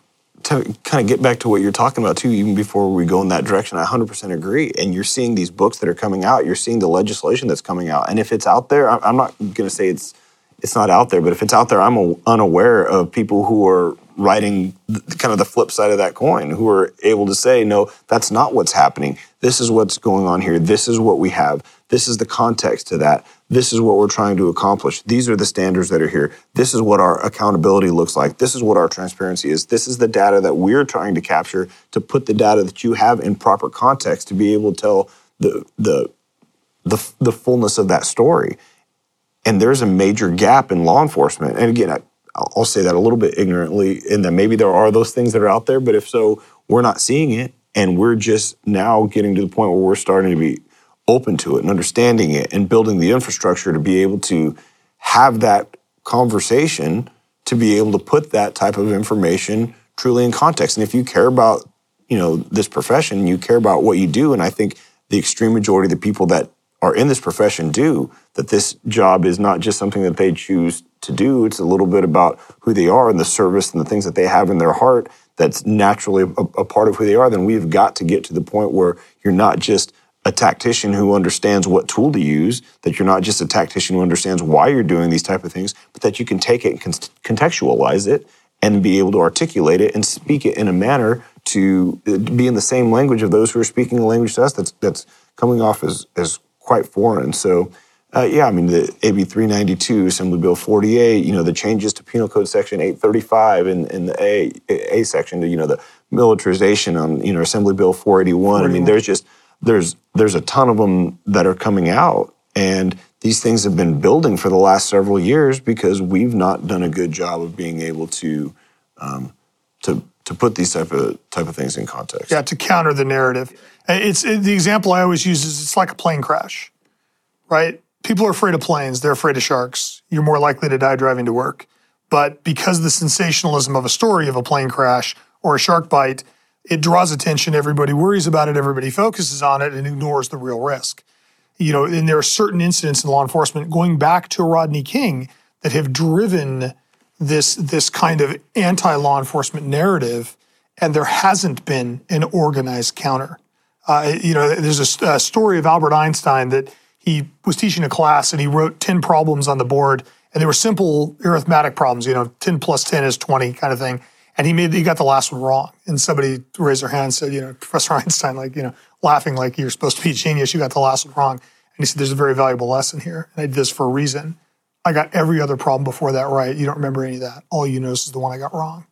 to kind of get back to what you're talking about too, even before we go in that direction, I one hundred percent agree. And you're seeing these books that are coming out. You're seeing the legislation that's coming out. And if it's out there, I'm not going to say it's it's not out there, but if it's out there, I'm unaware of people who are writing kind of the flip side of that coin, who are able to say, no, that's not what's happening. This is what's going on here. This is what we have. This is the context to that. This is what we're trying to accomplish. These are the standards that are here. This is what our accountability looks like. This is what our transparency is. This is the data that we're trying to capture to put the data that you have in proper context to be able to tell the the the, the fullness of that story. And there's a major gap in law enforcement. And again, I, I'll say that a little bit ignorantly, in that maybe there are those things that are out there, but if so, we're not seeing it. And we're just now getting to the point where we're starting to be open to it and understanding it and building the infrastructure to be able to have that conversation, to be able to put that type of information truly in context. And if you care about, you know, this profession, you care about what you do, and I think the extreme majority of the people that are in this profession do, that this job is not just something that they choose to do. It's a little bit about who they are and the service and the things that they have in their heart that's naturally a, a part of who they are. Then we've got to get to the point where you're not just a tactician who understands what tool to use, that you're not just a tactician who understands why you're doing these type of things, but that you can take it and contextualize it and be able to articulate it and speak it in a manner to be in the same language of those who are speaking a language to us that's that's coming off as, as quite foreign. So, uh, yeah, I mean, the A B three ninety-two, Assembly Bill forty-eight, you know, the changes to Penal Code Section eight thirty-five in, in the A, A section, you know, the militarization on, you know, Assembly Bill four eighty-one. I mean, there's just, there's there's a ton of them that are coming out. And these things have been building for the last several years because we've not done a good job of being able to um, to to put these type of type of things in context. Yeah, to counter the narrative. It's it, the example I always use is it's like a plane crash, right? People are afraid of planes. They're afraid of sharks. You're more likely to die driving to work. But because of the sensationalism of a story of a plane crash or a shark bite, it draws attention. Everybody worries about it. Everybody focuses on it and ignores the real risk. You know, and there are certain incidents in law enforcement going back to Rodney King that have driven this this kind of anti-law enforcement narrative, and there hasn't been an organized counter. Uh, you know, there's a, a story of Albert Einstein that he was teaching a class and he wrote ten problems on the board, and they were simple arithmetic problems. You know, ten plus ten is twenty kind of thing. And he made he got the last one wrong. And somebody raised their hand and said, you know, Professor Einstein, like, you know, laughing like you're supposed to be a genius, you got the last one wrong. And he said, there's a very valuable lesson here. And I did this for a reason. I got every other problem before that right. You don't remember any of that. All you notice is the one I got wrong.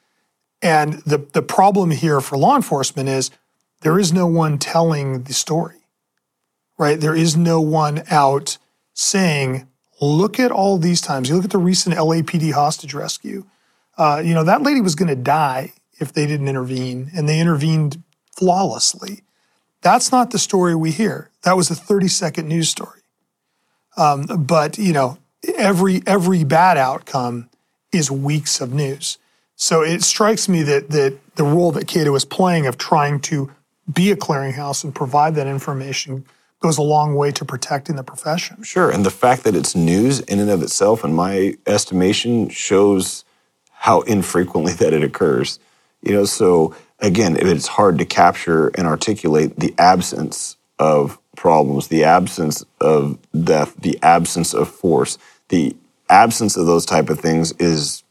And the, the problem here for law enforcement is there is no one telling the story, right? There is no one out saying, look at all these times. You look at the recent L A P D hostage rescue. Uh, you know, that lady was going to die if they didn't intervene, and they intervened flawlessly. That's not the story we hear. That was a thirty-second news story. Um, but, you know, every every bad outcome is weeks of news. So it strikes me that that the role that Cato is playing of trying to be a clearinghouse and provide that information goes a long way to protecting the profession. Sure, and the fact that it's news in and of itself, in my estimation, shows how infrequently that it occurs. You know, so again, it's hard to capture and articulate the absence of problems, the absence of death, the absence of force. The absence of those type of things is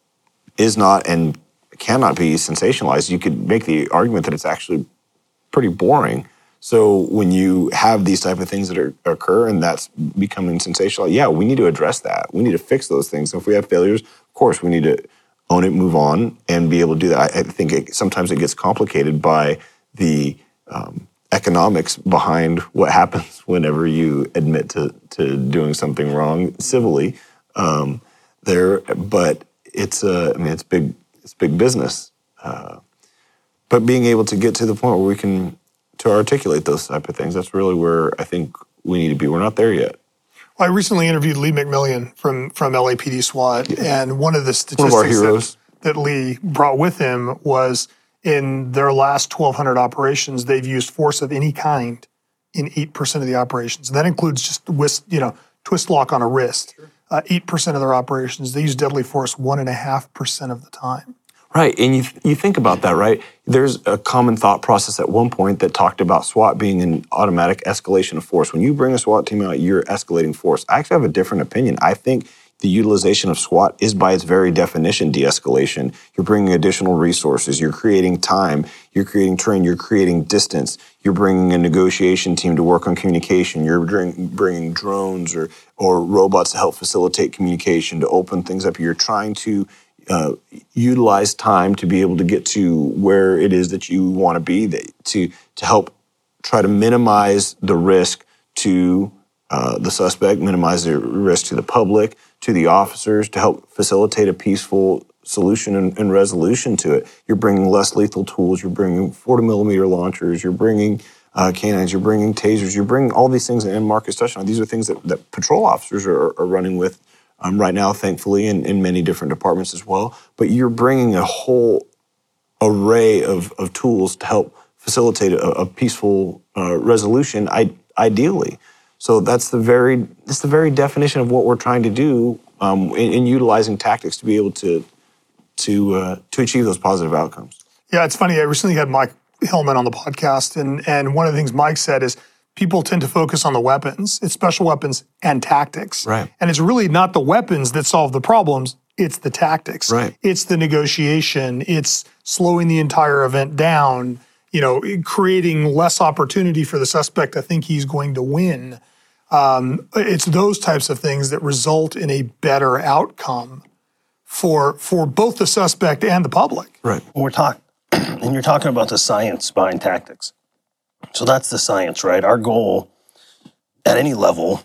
is not and cannot be sensationalized. You could make the argument that it's actually pretty boring. So when you have these type of things that are, occur and that's becoming sensational, yeah, we need to address that. We need to fix those things. So if we have failures, of course, we need to own it, move on, and be able to do that. I, I think it, sometimes it gets complicated by the um, economics behind what happens whenever you admit to, to doing something wrong civilly. Um, there, but it's uh, I mean, it's big. It's big business. Uh, but being able to get to the point where we can to articulate those type of things, that's really where I think we need to be. We're not there yet. Well, I recently interviewed Lee McMillian from, from L A P D SWAT, yeah. and one of the statistics one of our heroes. That, that Lee brought with him was in their last twelve hundred operations, they've used force of any kind in eight percent of the operations. And that includes just whist, you know, twist lock on a wrist. Sure. Uh, eight percent of their operations, they use deadly force one point five percent of the time. Right, and you you think about that, right? There's a common thought process at one point that talked about SWAT being an automatic escalation of force. When you bring a SWAT team out, you're escalating force. I actually have a different opinion. I think the utilization of SWAT is by its very definition de-escalation. You're bringing additional resources. You're creating time. You're creating terrain. You're creating distance. You're bringing a negotiation team to work on communication. You're bringing drones or, or robots to help facilitate communication, to open things up. You're trying to Uh, utilize time to be able to get to where it is that you want to be, that, to to help try to minimize the risk to uh, the suspect, minimize the risk to the public, to the officers, to help facilitate a peaceful solution and, and resolution to it. You're bringing less lethal tools. You're bringing forty millimeter launchers. You're bringing uh, canines. You're bringing tasers. You're bringing all these things, and Marcus touched on. These are things that, that patrol officers are, are running with Um, right now, thankfully, in, in many different departments as well. But you're bringing a whole array of, of tools to help facilitate a, a peaceful uh, resolution, I, ideally. So that's the very that's the very definition of what we're trying to do um, in, in utilizing tactics to be able to to uh, to achieve those positive outcomes. Yeah, it's funny. I recently had Mike Hillman on the podcast, and and one of the things Mike said is, people tend to focus on the weapons. It's special weapons and tactics. Right. And it's really not the weapons that solve the problems, it's the tactics. Right. It's the negotiation. It's slowing the entire event down, you know, creating less opportunity for the suspect to think he's going to win. Um, it's those types of things that result in a better outcome for for both the suspect and the public. Right. We're talking, and you're talking about the science behind tactics. So that's the science, right? Our goal at any level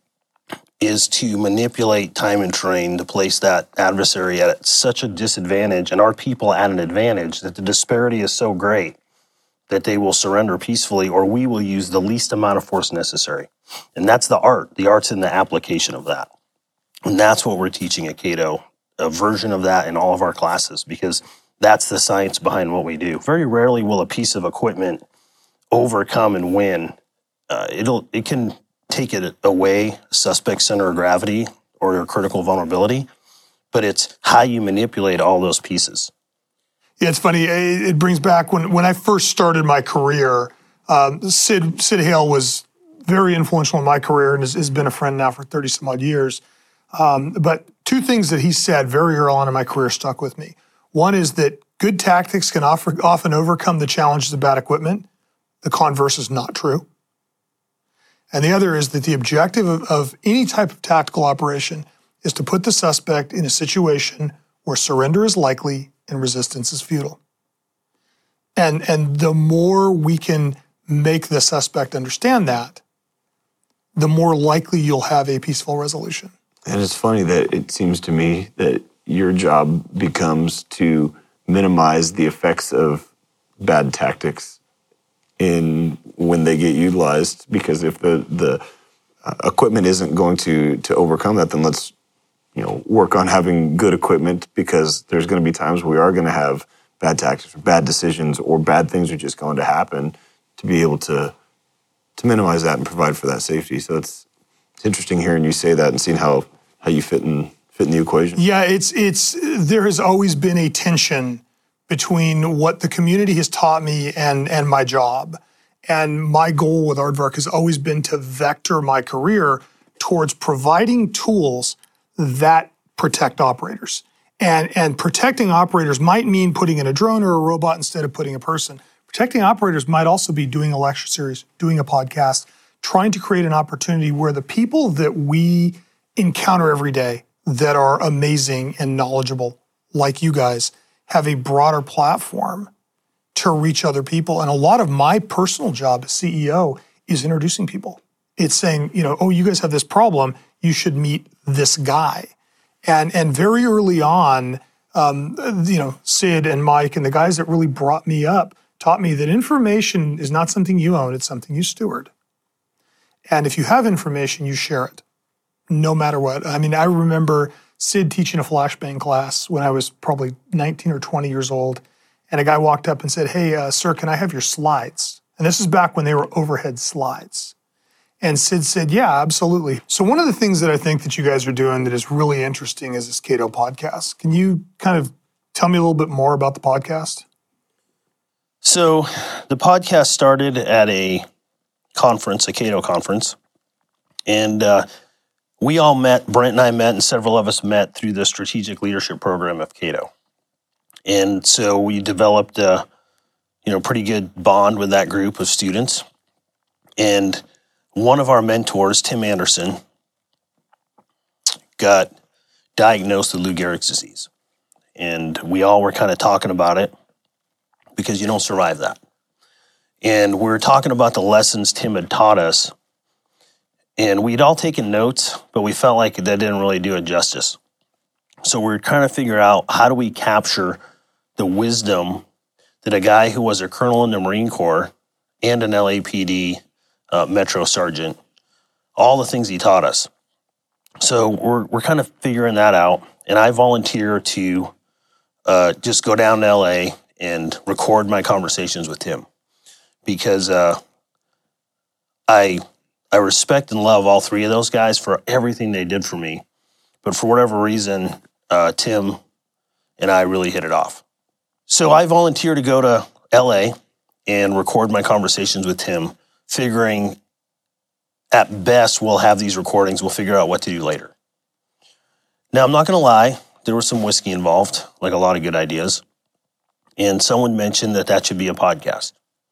is to manipulate time and terrain to place that adversary at such a disadvantage and our people at an advantage that the disparity is so great that they will surrender peacefully, or we will use the least amount of force necessary. And that's the art. The art's in the application of that. And that's what we're teaching at Cato, a version of that in all of our classes, because that's the science behind what we do. Very rarely will a piece of equipment overcome and win. Uh, it'll it can take it away, suspect center of gravity or your critical vulnerability, but it's how you manipulate all those pieces. Yeah, it's funny. It brings back when when I first started my career. Um, Sid Sid Hale was very influential in my career and has, has been a friend now for thirty some odd years. Um, but two things that he said very early on in my career stuck with me. One is that good tactics can offer, often overcome the challenges of bad equipment. The converse is not true. And the other is that the objective of, of any type of tactical operation is to put the suspect in a situation where surrender is likely and resistance is futile. And, and the more we can make the suspect understand that, the more likely you'll have a peaceful resolution. And it's funny that it seems to me that your job becomes to minimize the effects of bad tactics in when they get utilized, because if the the uh, equipment isn't going to to overcome that, then let's you know, work on having good equipment, because there's going to be times we are going to have bad tactics or bad decisions or bad things are just going to happen, to be able to to minimize that and provide for that safety. So it's it's interesting hearing you say that and seeing how, how you fit in fit in the equation. Yeah, it's it's there has always been a tension between what the community has taught me and and my job. And my goal with Aardvark has always been to vector my career towards providing tools that protect operators. And, and protecting operators might mean putting in a drone or a robot instead of putting a person. Protecting operators might also be doing a lecture series, doing a podcast, trying to create an opportunity where the people that we encounter every day that are amazing and knowledgeable, like you guys, have a broader platform to reach other people. And a lot of my personal job as C E O is introducing people. It's saying, you know, oh, you guys have this problem, you should meet this guy. And and very early on, um, you know, Sid and Mike and the guys that really brought me up taught me that information is not something you own, it's something you steward. And if you have information, you share it, no matter what. I mean, I remember Sid teaching a flashbang class when I was probably nineteen or twenty years old. And a guy walked up and said, hey, uh, sir, can I have your slides? And this is back when they were overhead slides. And Sid said, yeah, absolutely. So one of the things that I think that you guys are doing that is really interesting is this Cato podcast. Can you kind of tell me a little bit more about the podcast? So the podcast started at a conference, a Cato conference. And uh, we all met, Brent and I met, and several of us met through the strategic leadership program of Cato. And so we developed a, you know, pretty good bond with that group of students. And one of our mentors, Tim Anderson, got diagnosed with Lou Gehrig's disease. And we all were kind of talking about it because you don't survive that. And we were talking about the lessons Tim had taught us. And we'd all taken notes, but we felt like that didn't really do it justice. So we were trying to figure out, how do we capture the wisdom that a guy who was a colonel in the Marine Corps and an L A P D uh, Metro Sergeant, all the things he taught us. So we're we're kind of figuring that out. And I volunteer to uh, just go down to L A and record my conversations with Tim, because uh, I I respect and love all three of those guys for everything they did for me. But for whatever reason, uh, Tim and I really hit it off. So I volunteer to go to L A and record my conversations with Tim, figuring at best we'll have these recordings, we'll figure out what to do later. Now, I'm not going to lie, there was some whiskey involved, like a lot of good ideas. And someone mentioned that that should be a podcast.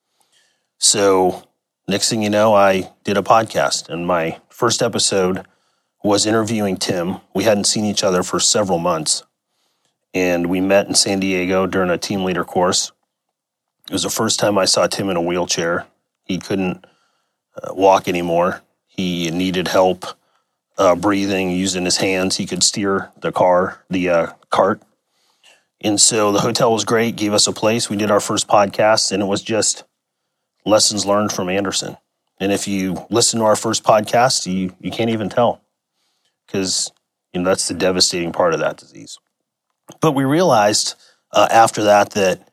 So next thing you know, I did a podcast. And my first episode was interviewing Tim. We hadn't seen each other for several months. And we met in San Diego during a team leader course. It was the first time I saw Tim in a wheelchair. He couldn't uh, walk anymore. He needed help uh, breathing, using his hands. He could steer the car, the uh, cart. And so the hotel was great, gave us a place. We did our first podcast, and it was just lessons learned from Anderson. And if you listen to our first podcast, you, you can't even tell, because you know that's the devastating part of that disease. But we realized uh, after that that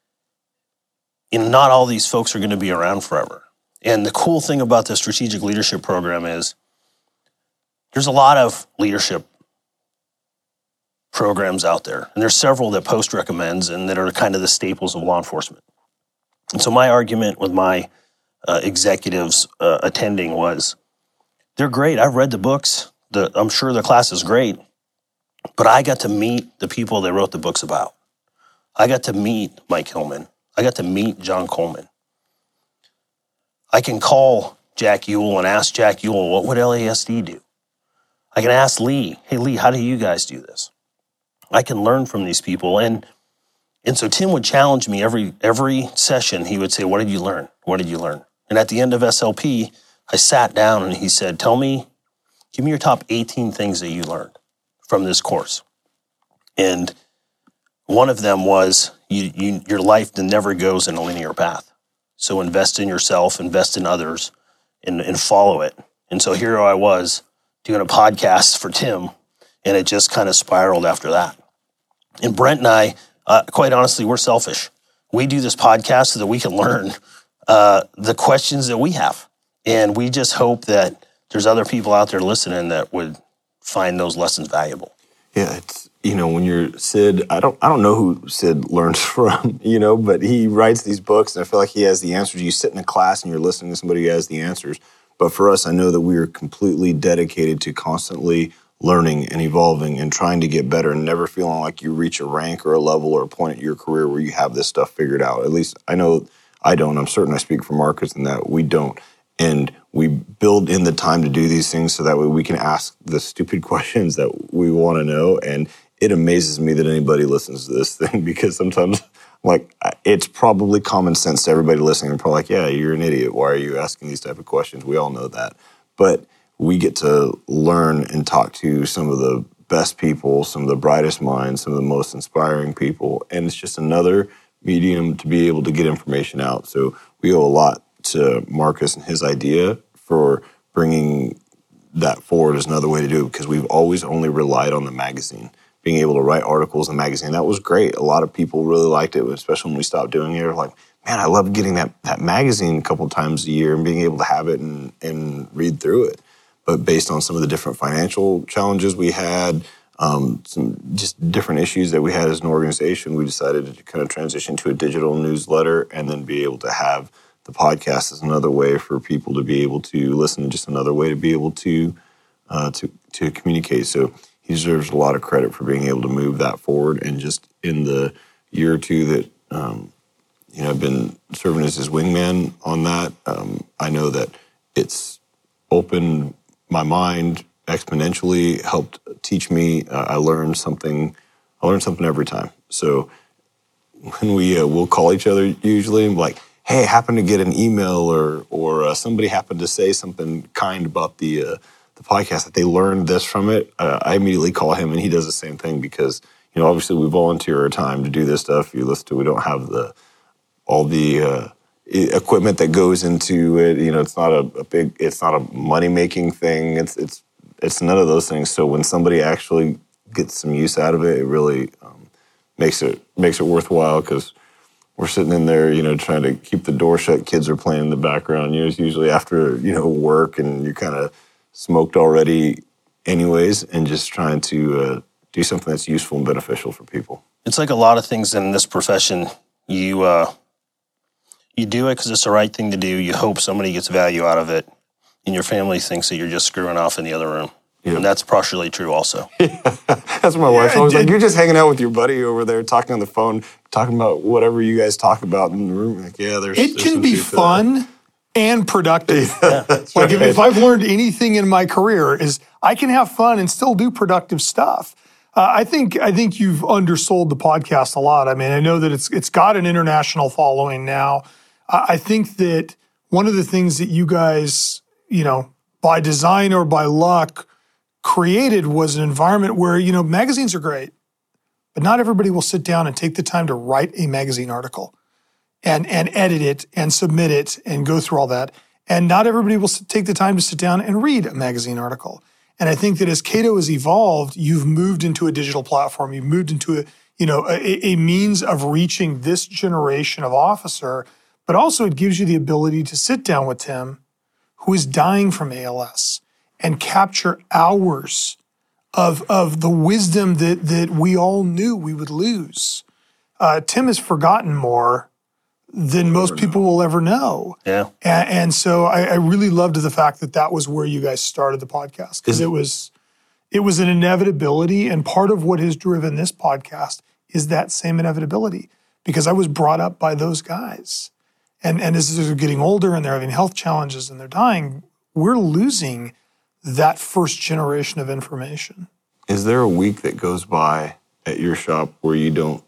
you know, not all these folks are going to be around forever. And the cool thing about the strategic leadership program is there's a lot of leadership programs out there. And there's several that Post recommends and that are kind of the staples of law enforcement. And so my argument with my uh, executives uh, attending was, they're great. I've read the books. The, I'm sure the class is great. But I got to meet the people they wrote the books about. I got to meet Mike Hillman. I got to meet John Coleman. I can call Jack Ewell and ask Jack Ewell, what would L A S D do? I can ask Lee, hey, Lee, how do you guys do this? I can learn from these people. And and so Tim would challenge me every every session. He would say, what did you learn? What did you learn? And at the end of S L P, I sat down and he said, tell me, give me your top eighteen things that you learned from this course. And one of them was you, you, your life never goes in a linear path. So invest in yourself, invest in others, and, and follow it. And so here I was doing a podcast for Tim, And it just kind of spiraled after that. And Brent and I, uh, quite honestly, we're selfish. We do this podcast so that we can learn uh, the questions that we have. And we just hope that there's other people out there listening that would find those lessons valuable. Yeah, it's, you know, when you're Sid, I don't I don't know who Sid learns from, you know, but he writes these books and I feel like he has the answers. You sit in a class and you're listening to somebody who has the answers. But for us, I know that we are completely dedicated to constantly learning and evolving and trying to get better and never feeling like you reach a rank or a level or a point in your career where you have this stuff figured out. At least I know I don't. I'm certain I speak for Marcus in that we don't. And we build in the time to do these things so that way we can ask the stupid questions that we want to know. And it amazes me that anybody listens to this thing because sometimes, like, it's probably common sense to everybody listening. They're probably like, yeah, you're an idiot. Why are you asking these type of questions? We all know that. But we get to learn and talk to some of the best people, some of the brightest minds, some of the most inspiring people. And it's just another medium to be able to get information out. So we owe a lot to Marcus and his idea for bringing that forward as another way to do it, because we've always only relied on the magazine, being able to write articles in the magazine. That was great. A lot of people really liked it, especially when we stopped doing it. They're like, man, I love getting that, that magazine a couple times a year and being able to have it and, and read through it. But based on some of the different financial challenges we had, um, some just different issues that we had as an organization, we decided to kind of transition to a digital newsletter and then be able to have the podcast as another way for people to be able to listen, and just another way to be able to uh, to to communicate. So he deserves a lot of credit for being able to move that forward. And just in the year or two that um, you know I've been serving as his wingman on that, um, I know that it's opened my mind exponentially, helped teach me. Uh, I learned something. I learned something every time. So when we uh, we'll call each other usually, I'm like, hey, I happened to get an email or or uh, somebody happened to say something kind about the uh, the podcast that they learned this from it. Uh, I immediately call him and he does the same thing because, you know, obviously we volunteer our time to do this stuff. You listen to, we don't have the all the uh, equipment that goes into it. You know, it's not a, a big, it's not a money making thing. It's it's it's none of those things. So when somebody actually gets some use out of it, it really um, makes it makes it worthwhile because we're sitting in there, you know, trying to keep the door shut. Kids are playing in the background. You know, it's usually after, you know, work and you're kind of smoked already anyways, and just trying to uh, do something that's useful and beneficial for people. It's like a lot of things in this profession. You uh, you do it because it's the right thing to do. You hope somebody gets value out of it, and your family thinks that you're just screwing off in the other room. Yep. And that's partially true also. Yeah. That's what my wife's always like, you're just hanging out with your buddy over there, talking on the phone, talking about whatever you guys talk about in the room. Like, yeah, there's It there's can be fun and productive. Yeah, that's like right. if, if I've learned anything in my career is I can have fun and still do productive stuff. Uh, I think I think you've undersold the podcast a lot. I mean, I know that it's it's got an international following now. Uh, I think that one of the things that you guys, you know, by design or by luck, created was an environment where, you know, magazines are great, but not everybody will sit down and take the time to write a magazine article and, and edit it and submit it and go through all that. And not everybody will take the time to sit down and read a magazine article. And I think that as Cato has evolved, you've moved into a digital platform. You've moved into a, you know, a, a means of reaching this generation of officer, but also it gives you the ability to sit down with Tim, who is dying from A L S, and capture hours of, of the wisdom that, that we all knew we would lose. Uh, Tim has forgotten more than most people will ever know. Yeah. And, and so I, I really loved the fact that that was where you guys started the podcast, because it was, it was an inevitability. And part of what has driven this podcast is that same inevitability, because I was brought up by those guys. And, and as they're getting older and they're having health challenges and they're dying, we're losing that first generation of information. Is there a week that goes by at your shop where you don't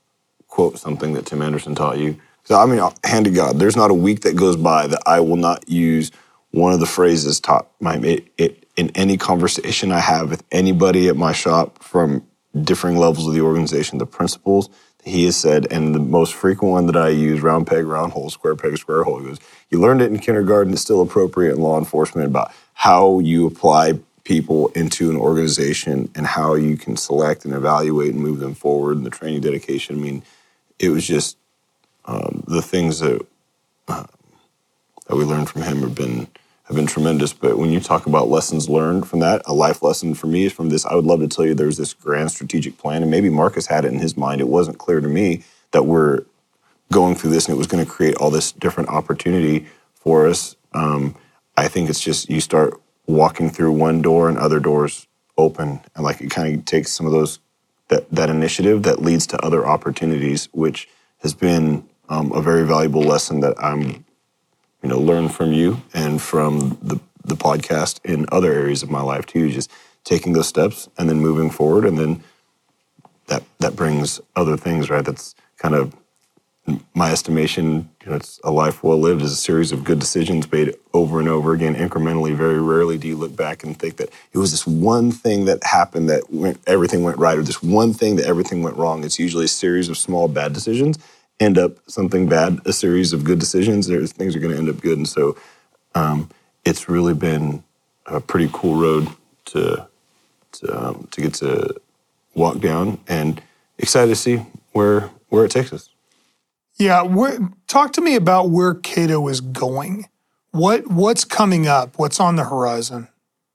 quote something that Tim Anderson taught you? So, I mean, hand to God, there's not a week that goes by that I will not use one of the phrases taught my it, it, in any conversation I have with anybody at my shop from differing levels of the organization, the principles that he has said, and the most frequent one that I use, round peg, round hole, square peg, square hole. He goes, you learned it in kindergarten, it's still appropriate in law enforcement about how you apply people into an organization and how you can select and evaluate and move them forward and the training dedication. I mean, it was just um, the things that uh, that we learned from him have been have been tremendous. But when you talk about lessons learned from that, a life lesson for me is from this. I would love to tell you there's this grand strategic plan, and maybe Marcus had it in his mind. It wasn't clear to me that we're going through this and it was going to create all this different opportunity for us. Um, I think it's just you start walking through one door and other doors open, and like it kind of takes some of those that that initiative that leads to other opportunities, which has been um, a very valuable lesson that I'm. You know, learn from you and from the, the podcast in other areas of my life too, just taking those steps and then moving forward. And then that that brings other things, right? That's kind of my estimation. You know, it's a life well lived is a series of good decisions made over and over again, incrementally. Very rarely do you look back and think that it was this one thing that happened that went, everything went right, or this one thing that everything went wrong. It's usually a series of small bad decisions end up something bad, a series of good decisions, there's things are going to end up good. And so um, it's really been a pretty cool road to to, um, to get to walk down, and excited to see where where it takes us. Yeah, talk to me about where Cato is going. What what's coming up? What's on the horizon?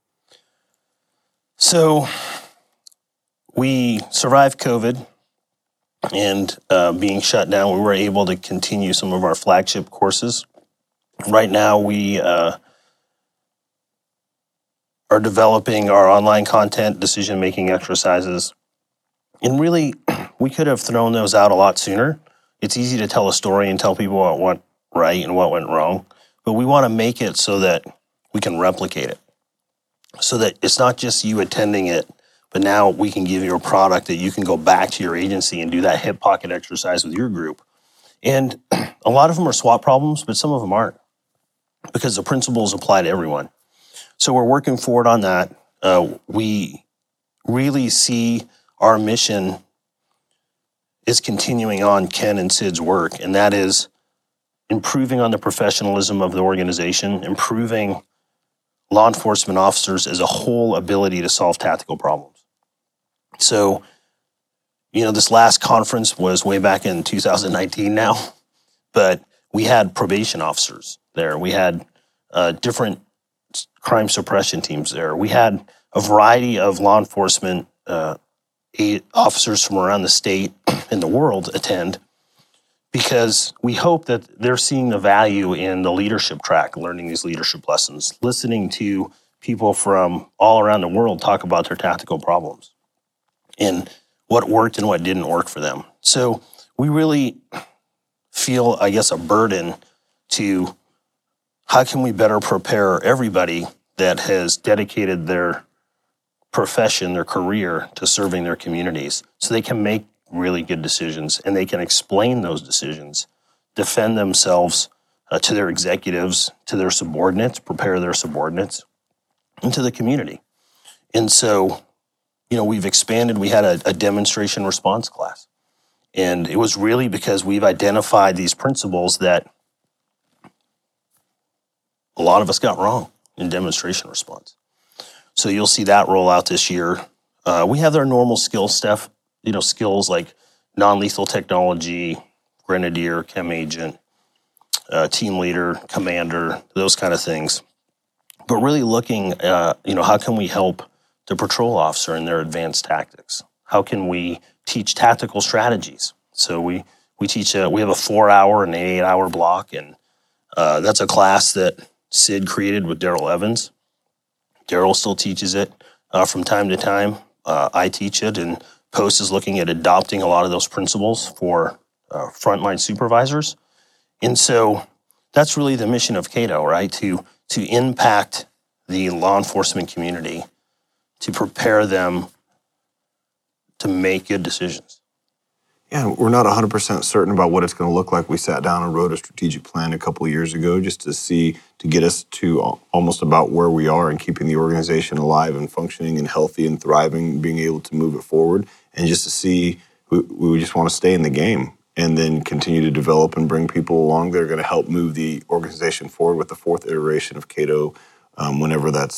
So we survived COVID. And uh, being shut down, we were able to continue some of our flagship courses. Right now, we uh, are developing our online content, decision-making exercises. And really, we could have thrown those out a lot sooner. It's easy to tell a story and tell people what went right and what went wrong. But we want to make it so that we can replicate it. So that it's not just you attending it, but now we can give you a product that you can go back to your agency and do that hip pocket exercise with your group. And a lot of them are SWOT problems, but some of them aren't, because the principles apply to everyone. So we're working forward on that. Uh, we really see our mission is continuing on Ken and Sid's work, and that is improving on the professionalism of the organization, improving law enforcement officers as a whole ability to solve tactical problems. So, you know, this last conference was way back in two thousand nineteen now, but we had probation officers there. We had uh, different crime suppression teams there. We had a variety of law enforcement uh, officers from around the state and the world attend, because we hope that they're seeing the value in the leadership track, learning these leadership lessons, listening to people from all around the world talk about their tactical problems and what worked and what didn't work for them. So we really feel, I guess, a burden to how can we better prepare everybody that has dedicated their profession, their career to serving their communities, so they can make really good decisions and they can explain those decisions, defend themselves uh, to their executives, to their subordinates, prepare their subordinates, and to the community. And so, you know, we've expanded. We had a, a demonstration response class. And it was really because we've identified these principles that a lot of us got wrong in demonstration response. So you'll see that roll out this year. Uh, we have our normal skill stuff, you know, skills like non-lethal technology, grenadier, chem agent, uh, team leader, commander, those kind of things. But really looking, uh, you know, how can we help the patrol officer in their advanced tactics? How can we teach tactical strategies? So we we teach a, we have a four-hour and an eight-hour block, and uh, that's a class that Sid created with Daryl Evans. Daryl still teaches it uh, from time to time. Uh, I teach it, and Post is looking at adopting a lot of those principles for uh, frontline supervisors. And so that's really the mission of Cato, right? To to impact the law enforcement community, to prepare them to make good decisions. Yeah, we're not one hundred percent certain about what it's going to look like. We sat down and wrote a strategic plan a couple of years ago just to see, to get us to almost about where we are and keeping the organization alive and functioning and healthy and thriving, being able to move it forward. And just to see, we, we just want to stay in the game and then continue to develop and bring people along that are going to help move the organization forward with the fourth iteration of Cato, um, whenever that's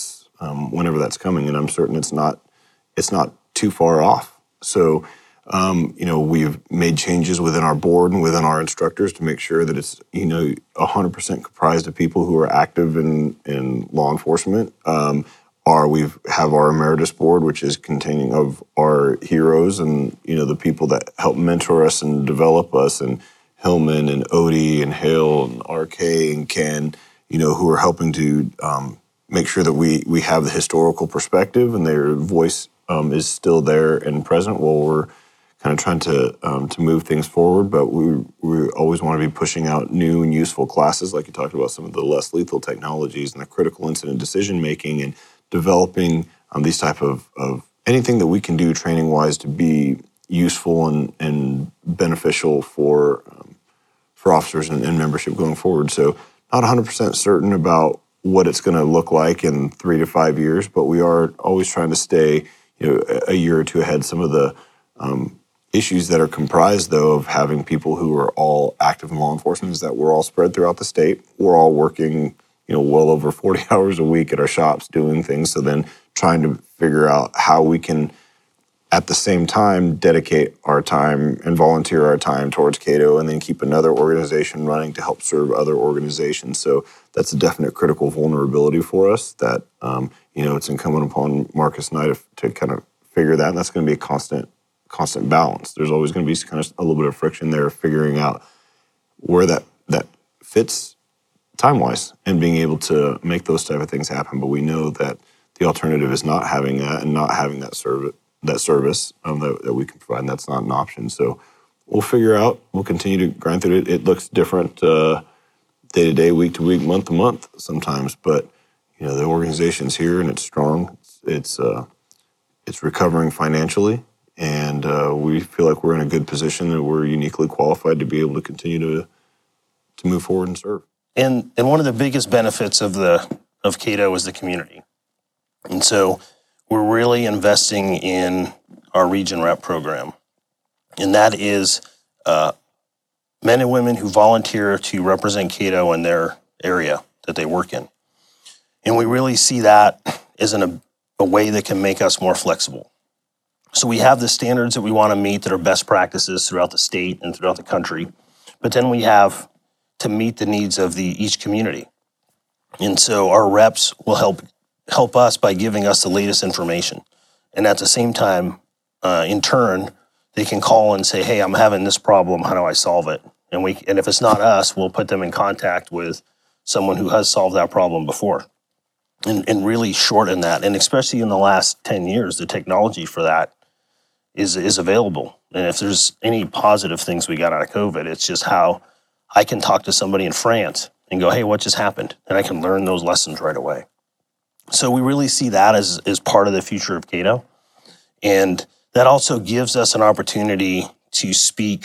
um, whenever that's coming, and I'm certain it's not it's not too far off. So, um, you know, we've made changes within our board and within our instructors to make sure that it's, you know, one hundred percent comprised of people who are active in, in law enforcement. Um, our, we've have our emeritus board, which is containing of our heroes and, you know, the people that help mentor us and develop us, and Hillman and Odie and Hale and R K and Ken, you know, who are helping to um, make sure that we, we have the historical perspective and their voice um, is still there and present while we're kind of trying to um, to move things forward. But we we always want to be pushing out new and useful classes, like you talked about, some of the less lethal technologies and the critical incident decision making, and developing um, these type of, of anything that we can do training wise to be useful and, and beneficial for um, for officers and, and membership going forward. So not one hundred percent certain about what it's going to look like in three to five years, but we are always trying to stay, you know, a year or two ahead. Some of the um, issues that are comprised, though, of having people who are all active in law enforcement is that we're all spread throughout the state. We're all working, you know, well over forty hours a week at our shops doing things. So then trying to figure out how we can, at the same time, dedicate our time and volunteer our time towards Cato, and then keep another organization running to help serve other organizations. So that's a definite critical vulnerability for us that, um, you know, it's incumbent upon Marcus and I to, to kind of figure that. And that's going to be a constant constant balance. There's always going to be kind of a little bit of friction there, figuring out where that, that fits time-wise and being able to make those type of things happen. But we know that the alternative is not having that and not having that service that service um, that, that we can provide, and that's not an option. So we'll figure out, we'll continue to grind through it. It looks different uh, day to day, week to week, month to month sometimes, but you know, the organization's here and it's strong. It's it's, uh, it's recovering financially, and uh, we feel like we're in a good position and we're uniquely qualified to be able to continue to to move forward and serve. And and one of the biggest benefits of the of Cato is the community. And so we're really investing in our region rep program. And that is uh, men and women who volunteer to represent Cato in their area that they work in. And we really see that as an, a, a way that can make us more flexible. So we have the standards that we want to meet that are best practices throughout the state and throughout the country. But then we have to meet the needs of the each community. And so our reps will help help us by giving us the latest information. And at the same time, uh, in turn, they can call and say, hey, I'm having this problem. How do I solve it? And we, and if it's not us, we'll put them in contact with someone who has solved that problem before, and, and really shorten that. And especially in the last ten years, the technology for that is, is available. And if there's any positive things we got out of COVID, it's just how I can talk to somebody in France and go, hey, what just happened? And I can learn those lessons right away. So we really see that as, as part of the future of Cato. And that also gives us an opportunity to speak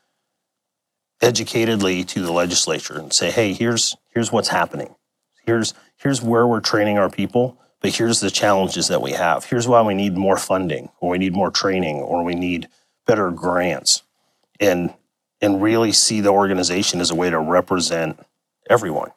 educatedly to the legislature and say, hey, here's here's what's happening. Here's here's where we're training our people, but here's the challenges that we have. Here's why we need more funding, or we need more training, or we need better grants. And and really see the organization as a way to represent everyone.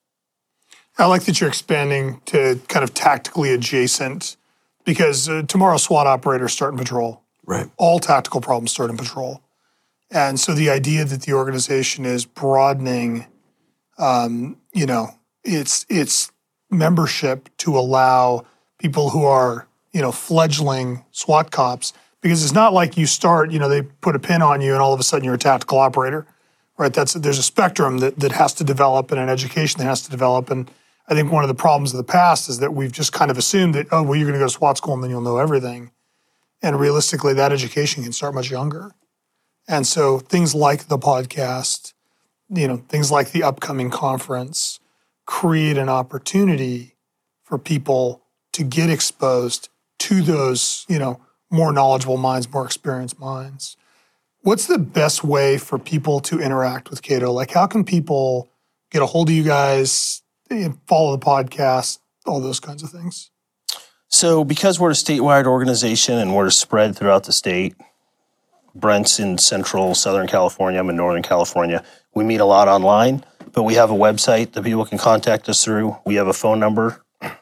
I like that you're expanding to kind of tactically adjacent, because uh, tomorrow SWAT operators start in patrol. Right. All tactical problems start in patrol. And so the idea that the organization is broadening, um, you know, its its membership to allow people who are, you know, fledgling SWAT cops, because it's not like you start, you know, they put a pin on you and all of a sudden you're a tactical operator, right? That's there's a spectrum that that has to develop and an education that has to develop. And I think one of the problems of the past is that we've just kind of assumed that, oh, well, you're going to go to SWAT school and then you'll know everything. And realistically, that education can start much younger. And so things like the podcast, you know, things like the upcoming conference create an opportunity for people to get exposed to those, you know, more knowledgeable minds, more experienced minds. What's the best way for people to interact with Cato? Like, how can people get a hold of you guys, follow the podcast, all those kinds of things? So because we're a statewide organization and we're spread throughout the state, Brent's in central Southern California, I'm in Northern California. We meet a lot online, but we have a website that people can contact us through. We have a phone number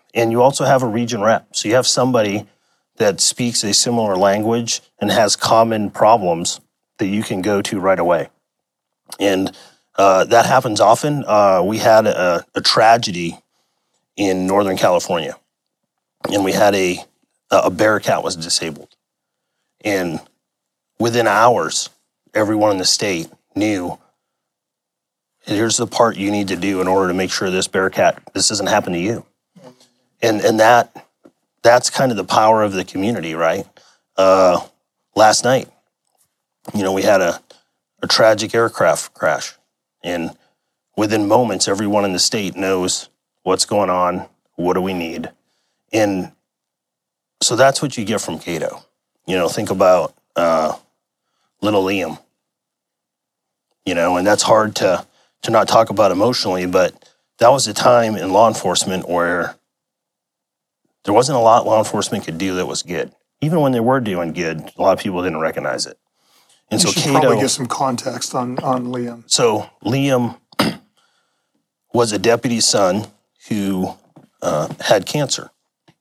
And you also have a region rep. So you have somebody that speaks a similar language and has common problems that you can go to right away. And uh, that happens often. Uh, we had a, a tragedy in Northern California, and we had a, a bear cat was disabled. And within hours, everyone in the state knew, here's the part you need to do in order to make sure this bear cat, this doesn't happen to you. And and that that's kind of the power of the community, right? Uh, last night, you know, we had a, a tragic aircraft crash. And within moments, everyone in the state knows what's going on, what do we need. And so that's what you get from Cato. You know, think about uh, little Liam. You know, and that's hard to, to not talk about emotionally, but that was a time in law enforcement where there wasn't a lot law enforcement could do that was good. Even when they were doing good, a lot of people didn't recognize it. And you so should Cato, probably give some context on, on Liam. So Liam was a deputy's son who uh, had cancer,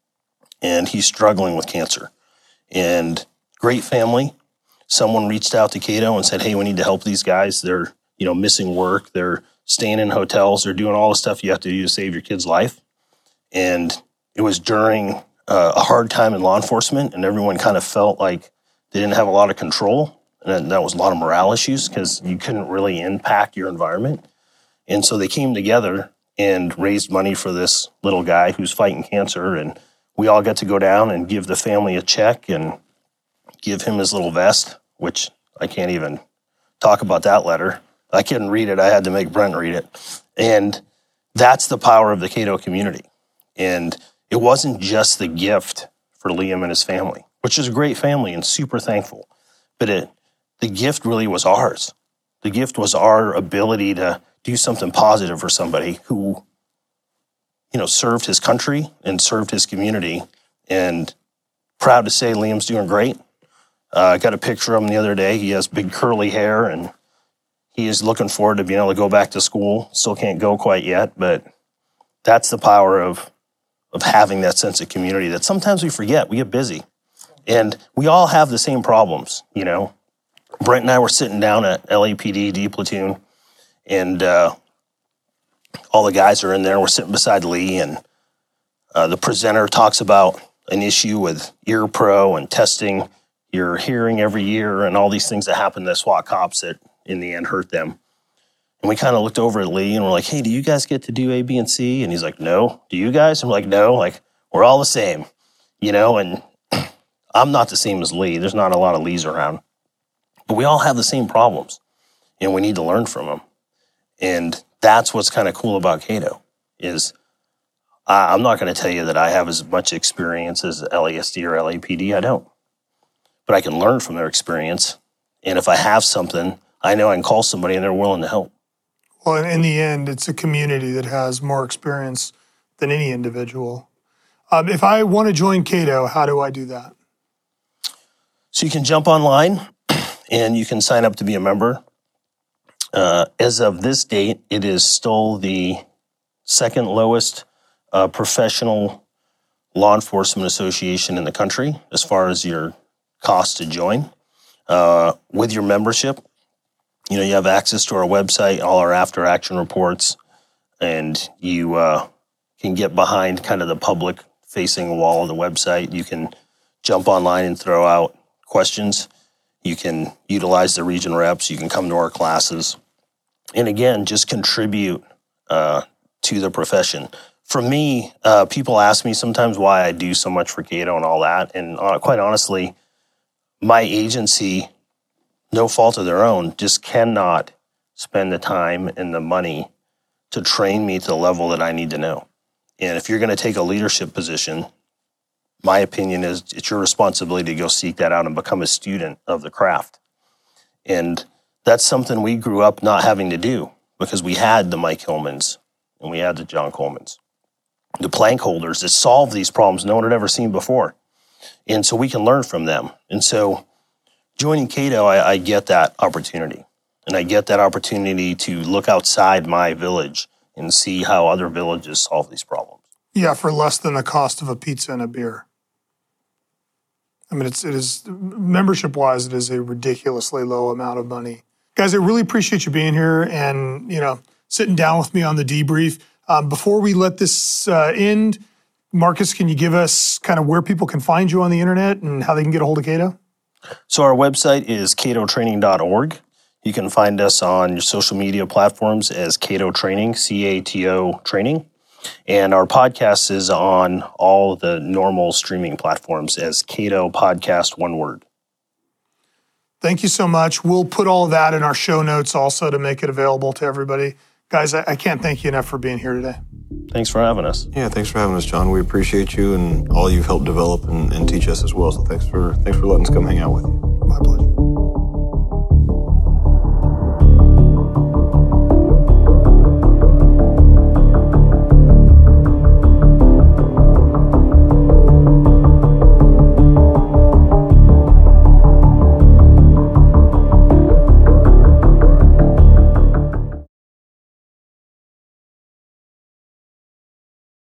and he's struggling with cancer. And great family. Someone reached out to Cato and said, hey, we need to help these guys. They're, you know, missing work. They're staying in hotels. They're doing all the stuff you have to do to save your kid's life. And it was during uh, a hard time in law enforcement, and everyone kind of felt like they didn't have a lot of control. And that was a lot of morale issues because you couldn't really impact your environment. And so they came together and raised money for this little guy who's fighting cancer. And we all got to go down and give the family a check and give him his little vest, which I can't even talk about that letter. I couldn't read it. I had to make Brent read it. And that's the power of the Cato community. And it wasn't just the gift for Liam and his family, which is a great family and super thankful. But it, the gift really was ours. The gift was our ability to do something positive for somebody who, you know, served his country and served his community. And proud to say Liam's doing great. Uh, I got a picture of him the other day. He has big curly hair, and he is looking forward to being able to go back to school. Still can't go quite yet, but that's the power of of having that sense of community that sometimes we forget. We get busy. And we all have the same problems, you know. Brent and I were sitting down at L A P D, D Platoon, and uh, all the guys are in there. We're sitting beside Lee, and uh, the presenter talks about an issue with Ear Pro and testing your hearing every year and all these things that happen to SWAT cops that in the end hurt them. And we kind of looked over at Lee and we're like, hey, do you guys get to do A, B, and C? And he's like, no. Do you guys? I'm like, no. Like, we're all the same, you know? And I'm not the same as Lee. There's not a lot of Lees around. But we all have the same problems, and we need to learn from them. And that's what's kind of cool about Cato is I, I'm not going to tell you that I have as much experience as L A S D or L A P D. I don't. But I can learn from their experience. And if I have something, I know I can call somebody and they're willing to help. Well, in the end, it's a community that has more experience than any individual. Um, if I want to join Cato, how do I do that? So you can jump online and you can sign up to be a member. Uh, as of this date, it is still the second lowest uh, professional law enforcement association in the country as far as your cost to join. Uh, with your membership, you know, you have access to our website, all our after action reports, and you uh, can get behind kind of the public facing wall of the website. You can jump online and throw out questions. You can utilize the region reps. You can come to our classes. And again, just contribute uh, to the profession. For me, uh, people ask me sometimes why I do so much for Cato and all that. And uh, quite honestly, my agency, no fault of their own, just cannot spend the time and the money to train me to the level that I need to know. And if you're going to take a leadership position, my opinion is it's your responsibility to go seek that out and become a student of the craft. And that's something we grew up not having to do because we had the Mike Hillmans and we had the John Colemans, the plank holders that solved these problems no one had ever seen before. And so we can learn from them. And so joining Cato, I, I get that opportunity. And I get that opportunity to look outside my village and see how other villages solve these problems. Yeah, for less than the cost of a pizza and a beer. I mean, it's, it is, membership-wise, it is a ridiculously low amount of money. Guys, I really appreciate you being here and, you know, sitting down with me on the debrief. Um, before we let this uh, end, Marcus, can you give us kind of where people can find you on the internet and how they can get a hold of Cato? So our website is cato training dot org. You can find us on your social media platforms as Cato Training, C A T O Training. And our podcast is on all the normal streaming platforms as Cato Podcast, one word. Thank you so much. We'll put all of that in our show notes also to make it available to everybody. Guys, I, I can't thank you enough for being here today. Thanks for having us. Yeah, thanks for having us, John. We appreciate you and all you've helped develop and, and teach us as well. So thanks for thanks for letting us come hang out with you. My pleasure.